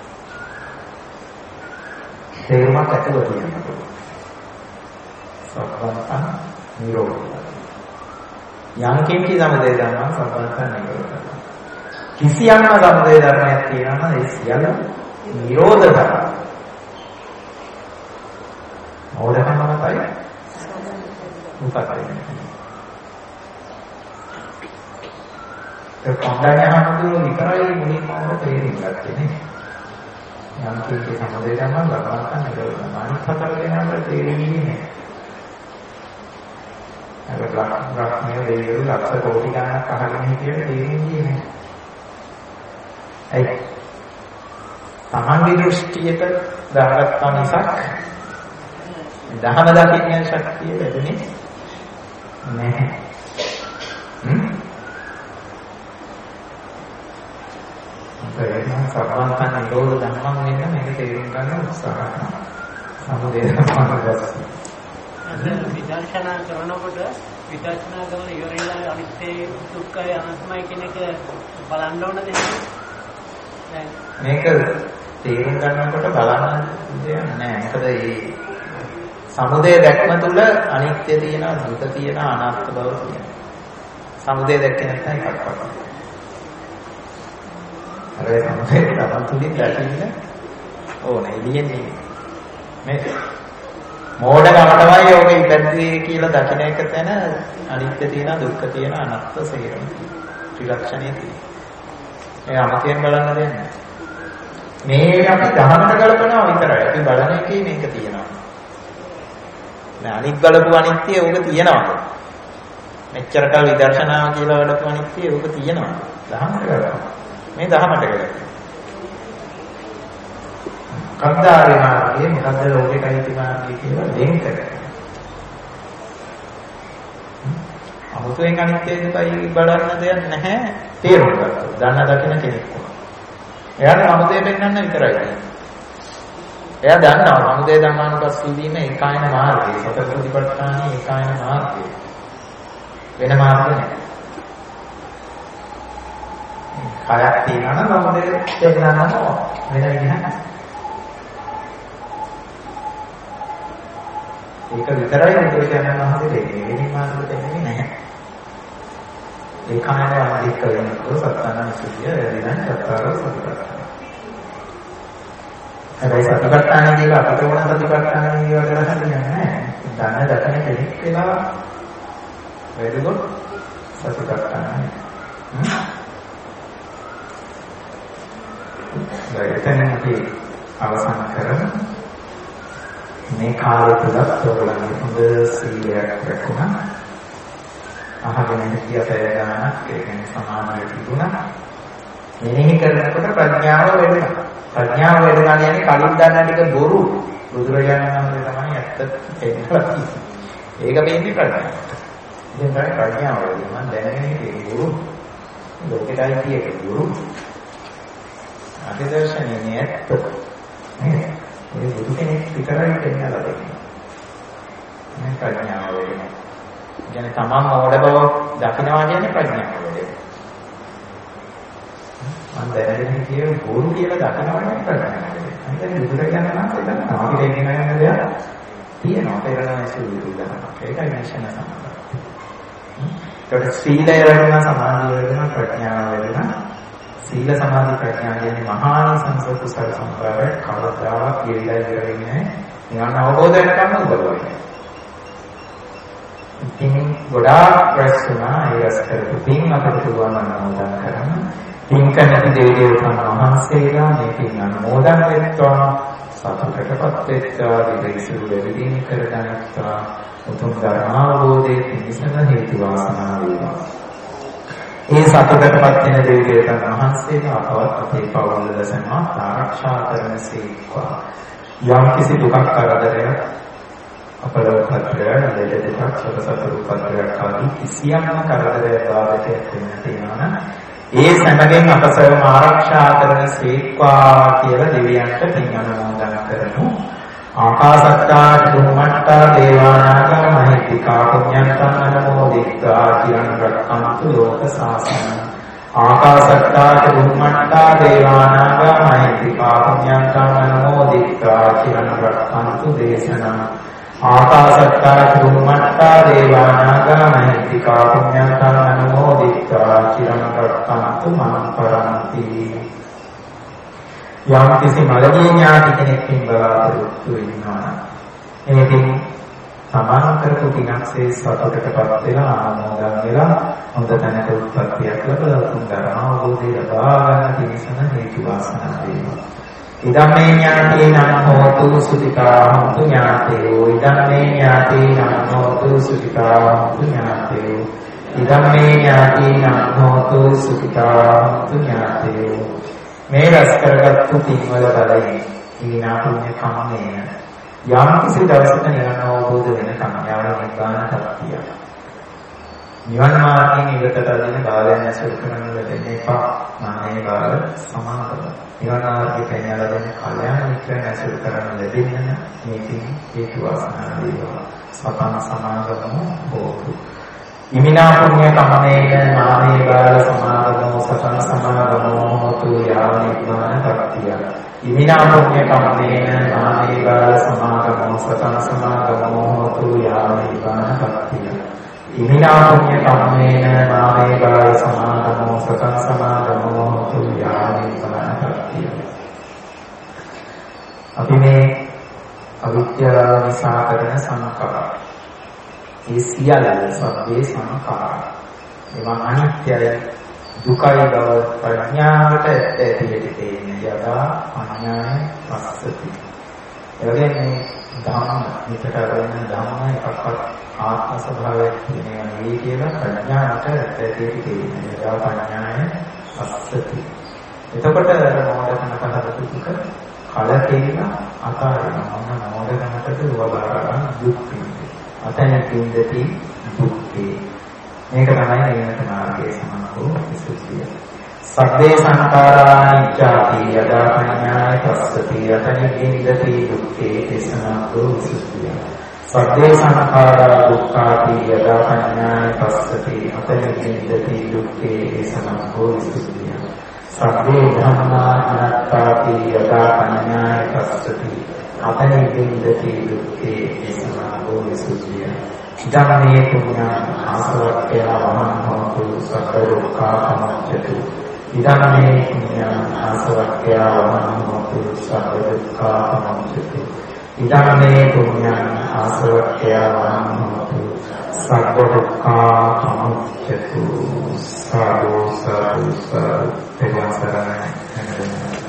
තේරුමක් ඇතුව තියෙනවා. සබ්බන්තං නිරෝධය. යම් කිසි සමුදය ධර්මයක් සබ්බන්තං නිරෝධය. කිසියම් සමුදය ධර්මයක් තියෙනවා නම් ඒ සියල්ල නිරෝධ ධර්ම. මොඩකම තමයි උපකරණය. ඒ කොණ්ඩඤ්ඤහඳුර විතරයි මුලින්ම තේරුම් ගත්තේ නේ. යම් කිසි සමුදය ධර්මයක් සබ්බන්තං නිරෝධය. අනිත් හතර දෙනාට තේරෙන්නේ නැහැ. අර බ්‍රහ්මයේ දෙවියෝ ලක්ෂ කෝටි ගණනක් අහගෙන හිටියට තේරෙන්නේ නැහැ. ඇයි? තමන්ගේ දෘෂ්ටියට දාගත්තා මිසක් දහම දකින්න ශක්තිය ලැබෙන්නේ නැහැ. හ්ම්? ඒකෙන් සබ්බන්තන නිරෝධ ධර්මම් වෙන මේක තේරුම් ගන්න උත්සාහ කරනවා. සමුදේ සමානගත. අද විදර්ශනා කරනකොට විදර්ශනා කරන ඉවරලා අනිත්‍ය දුක්ඛය අනාත්මයි කියන එක බලන්න ඕනද එහෙනම්? මේක තේරුම් ගන්නකොට බලන්න දෙයක් නැහැ. මොකද මේ සමුදය දැක්ම තුළ අනිත්‍ය තියෙනවා, දුක තියෙනවා, අනාත්ම බව තියෙනවා. සමුදය දැක්කේ නැත්නම් එකක්වත්. අර ඒ සමුදේ තමන් තුලින් දැකින්න ඕනේ. එළියෙන් නෙමෙයි. මේ මෝඩකමටමයි ඔබ ඉපැද්දේ කියලා දකින එක තැන අනිත්‍ය තියෙන දුක්ඛ තියෙන අනාත්ම සේරම ත්‍රිලක්ෂණේ තියෙන. ඒ අමතයෙන් බලන්න දෙන්නේ. මේ අපි දහමට ගලපනවා විතරයි. අපි බලන එකේ මේක තියෙනවා. දැන් අනිත් බලපු අනිත්‍ය ඕක තියෙනවා. මෙච්චරට විදර්ශනාව කියලා වඩපු අනිත්‍ය ඕක තියෙනවා. දහමට ගලපනවා. මේ දහමට ගලපනවා. කද්දාරිනාගේ මොකද්ද ලෝකෙටයි තිබාගේ කියලා දෙන්න කරනවා. අමුතුවෙන් අනිත්‍ය දෙකයි බලන්න දෙයක් නැහැ. තේරුම් ගන්න. දන්න දකින්න කෙනෙක් වුණා. එයාට අමුතේ පෙන්වන්න විතරයි තියෙන්නේ. එයා දන්නවා අමුතේ ධම්මානුපස්සීදීම ඒකායන මාර්ගය. සතර ප්‍රතිපත්තානේ ඒකායන මාර්ගය. වෙන මාර්ග නැහැ. කයක් තියනවා නම් අමුතේ පෙන්වන්නම වෙන විදිහක් නැහැ. ඒක විතරයි බුදුරජාණන් වහන්සේ දෙන්නේ. වෙන මාර්ග දෙන්නේ නැහැ. ඒකායන අධික වෙනකොට සත්‍යඥාන සුද්ධිය එදින චත්තාරෝ සතිපට්ඨාන. හැබැයි සතිපට්ඨාන කියලා අපිට ඕන සතිපට්ඨාන කියව කරලා හරියන්නේ නැහැ. දන්න දකින කෙනෙක් වෙලා වැඩගොත් සතිපට්ඨාන. දැන් අපි අවසන් කරමු. මේ කාලය තුලත් ඔයගොල්ලන්ගේ හොඳ සීලයක් රැකුණා. අහගෙන හිටිය පැය ගානක් ඒ කියන්නේ සමාධිය තිබුණා. මෙනෙහි කරනකොට ප්‍රඥාව වැඩෙනවා. ප්‍රඥාව වැඩෙනවා කියන්නේ කලින් දන්න ටික බොරු. බුදුරජාණන් වහන්සේ තමයි ඇත්ත පෙන්නලා තියෙන්නේ. ඒක වෙන්නේ ප්‍රඥාවට. ඉතින් තමයි ප්‍රඥාව වැඩෙනවා. මම දැනගෙන හිටියේ බොරු. ලෝකෙටයි තියෙන්නේ බොරු. අධිදර්ශනයේ ඇත්ත. නේද? මේ බුදු කෙනෙක් විතරයි පෙන්නලා දෙන්නේ. මේ ප්‍රඥාව වැඩෙනවා. කියන්නේ තමන් මෝඩ බව දකිනවා කියන්නේ ප්‍රඥාව වැඩේ. මම දැනගෙන හිටියේ බොරු කියලා දකිනවා කියන්නේ ප්‍රඥාව වැඩේ. අන්තිමට බුදුරජාණන් වහන්සේ දන්නවා අපි දෙන්නේ නැහැ දෙයක් තියෙනවා. පෙරණ සූත්‍රය දන්නවා. ඒකයි මේෂණ සම්බන්ධය. ඒකට සීලය වෙන සමාධිය වෙන ප්‍රඥාව වෙන සීල සමාධි ප්‍රඥා කියන්නේ මහා සංසප්පුසල සම්ප්‍රාය කවදාවත් කියලා ඉවර වෙන්නේ නැහැ. නිවන අවබෝධ වෙනකම් උදවන්නේ. ඉතින් ගොඩාක් ප්‍රශ්න වුණා. ඒ රස කරපු පින් අපිට පුළුවන් අනුමෝදන් කරන්න. පින් කැමති දෙවියන් වහන්සේලා මේ පින් අනුමෝදන් වෙත්වා සතුටටපත් වෙත්වා දිවිසුරු වෙදින් කරගන්නවා. උතුම් ධර්ම අවබෝධයේ පිණිසම හේතු වාසනා වේවා. ඒ සතුටටපත් වෙන දෙවියන් වහන්සේලා අපවත් අපේ පවුල් දසනවා ආරක්ෂා කරනසේක්වා. යම් කිසි දුකක් කරදරයක් අපලෝකත්‍රය ලෙඩ දෙකක් සතර උපද්‍රයක් ආදී කිසියම් කරදරයක් බාධකයක් වෙන්න තියෙනවා නම් ඒ සමගින් අපසරම ආරක්ෂා කරන සීක්වා කියලා දෙවියන්ට පින් අනුමෝදන් කරමු. ආකාසත්තා චුම්මත්තා දේවානාගා මහිත්‍තිකා පුඤ්ඤන්තං අනුමෝදිත්වා චිරං රක්ඛන්තු ලෝක සාසනං. ආකාසත්තා චුම්මත්තා දේවානාගා මහිත්‍තිකා පුඤ්ඤන්තං අනුමෝදිත්වා චිරං රක්ඛන්තු දේශනං. ආකාසත්තා චුම්මත්තා දේවානාගා මහිත්‍තිකා පුඤ්ඤන්තං අනුමෝදිත්වා චිරං රක්ඛන්තු මං පරන්ති. යම් කිසි මළගිය ඥාති කෙනෙක්ගෙන් බලාපොරොත්තු වෙනවා නම් ඒකෙන් සමාන කරපු පිනක්සේ සතුටටපත් වෙලා ආමෝදන් වෙලා හොඳ තැනක උත්පත්තියක් ලැබලා උතුම් ධර්ම අවබෝධය ලබා ගන්න පිණිසම හේතු වාසනා වේවා. ඉදම්මේ ඥාතේනං හෝතු සුඛිතා හොන්තු ඥාතේයෝ. ඉදම්මේ ඥාතේනං හෝතු සුඛිතා හොන්තු ඥාතේයෝ. ඉදම්මේ ඥාතේනං හෝතු සුඛිතා හොන්තු ඥාතේයෝ. මේ රැස් කරගත්තු පින්වල බලයෙන් ඊනා පුණ්‍ය කම්මේන යම් කිසි දවසක නිවන අවබෝධ වෙනකම් යාව නිබ්බාන සත්‍යය. නිවන මාර්ගයෙන් ඉවතට දෙන බාලයන් ඇසුරු කරන දෙන්න එපා. මානේ බාල සමාපද. නිවන මාර්ගයේ පෙන්වලා දෙන කල්යාණ මිත්‍රයන් ඇසුරු කරන ලැබෙන්න මේකේ හේතු වාසනා වේවා. සතන සමාගම හෝතු. ඉමිනා පුණ්‍ය කම්මේන මානේ බාල සමාගමෝ සතන සමාගමෝ හෝතු යාව නිබ්බාන සත්‍යය. ඉමිනා පුඤ්ඤ කම්මේන මානේ බාල සමාගමෝ සතන සමාගමෝ හෝතු යාව නිබ්බාන සත්‍යය. ඉමිනා පුඤ්ඤ කම්මේන මානේ බාල සමාගමෝ සතන සමාගමෝ හෝතු යාමේ බලනපත්තිය. අපි මේ අවිද්‍යාව නිසා කරන සංඛාර. ඒ සියල්ල සබ්බේ සංඛාර. ඒවා අනිත්‍යයි දුකයි බව ප්‍රඥාවට ඇතිවෙට තේින්න යදා අඥානය පස්සති. ඒ වගේ මේ ධම්ම විතර වෙන ධම්ම එකක්වත් ආත්ම ස්වභාවයක් කියන්නේ නෙවෙයි කියලා ප්‍රඥාවට ඇතිවෙට තේින්න යදා අඥානය පස්සති. එතකොට අර මොඩකම කතාවතු දුක කලකේන අතාරිනවා. මොන මොඩකමකද වබාරන දුක් විඳින්නේ. අතන කින්දති දුක්ඛේ. මේක තමයි නිවනට මාර්ගයේ සමනෝ විසුද්ධිය. සබ්බේ සංඛාරානිච්ඡාති යදා පඤ්ඤාය පස්සති යතනි කින්දති දුක්ඛේ දේශනාකෝ විසුද්ධිය. සබ්බේ සංඛාරා දුක්ඛාති යදා පඤ්ඤාය පස්සති යතනි කින්දති දුක්ඛේ දේශනාකෝ විසුද්ධිය. සබ්බේ ධම්මා අනාත්තාති යදා පඤ්ඤාය පස්සති යතනි කින්දති දුක්ඛේ දේශනාකෝ විසුද්ධිය. ධම්මේ පුඤ්ඤං ආසවක්ඛ්‍ය වහං හෝතු සබ්බ දුක්ඛා පමුච්ඡතු. ධම්මේ පුඤ්ඤං ආසවක්ඛ්‍ය වහං හෝතු සබ්බ දුක්ඛා පමුච්ඡතු. ධම්මේ පුඤ්ඤං ආසවක්ඛ්‍ය වහං හෝතු සබ්බ දුක්ඛා පමුච්ඡතු. සාදු සාදු සාදු.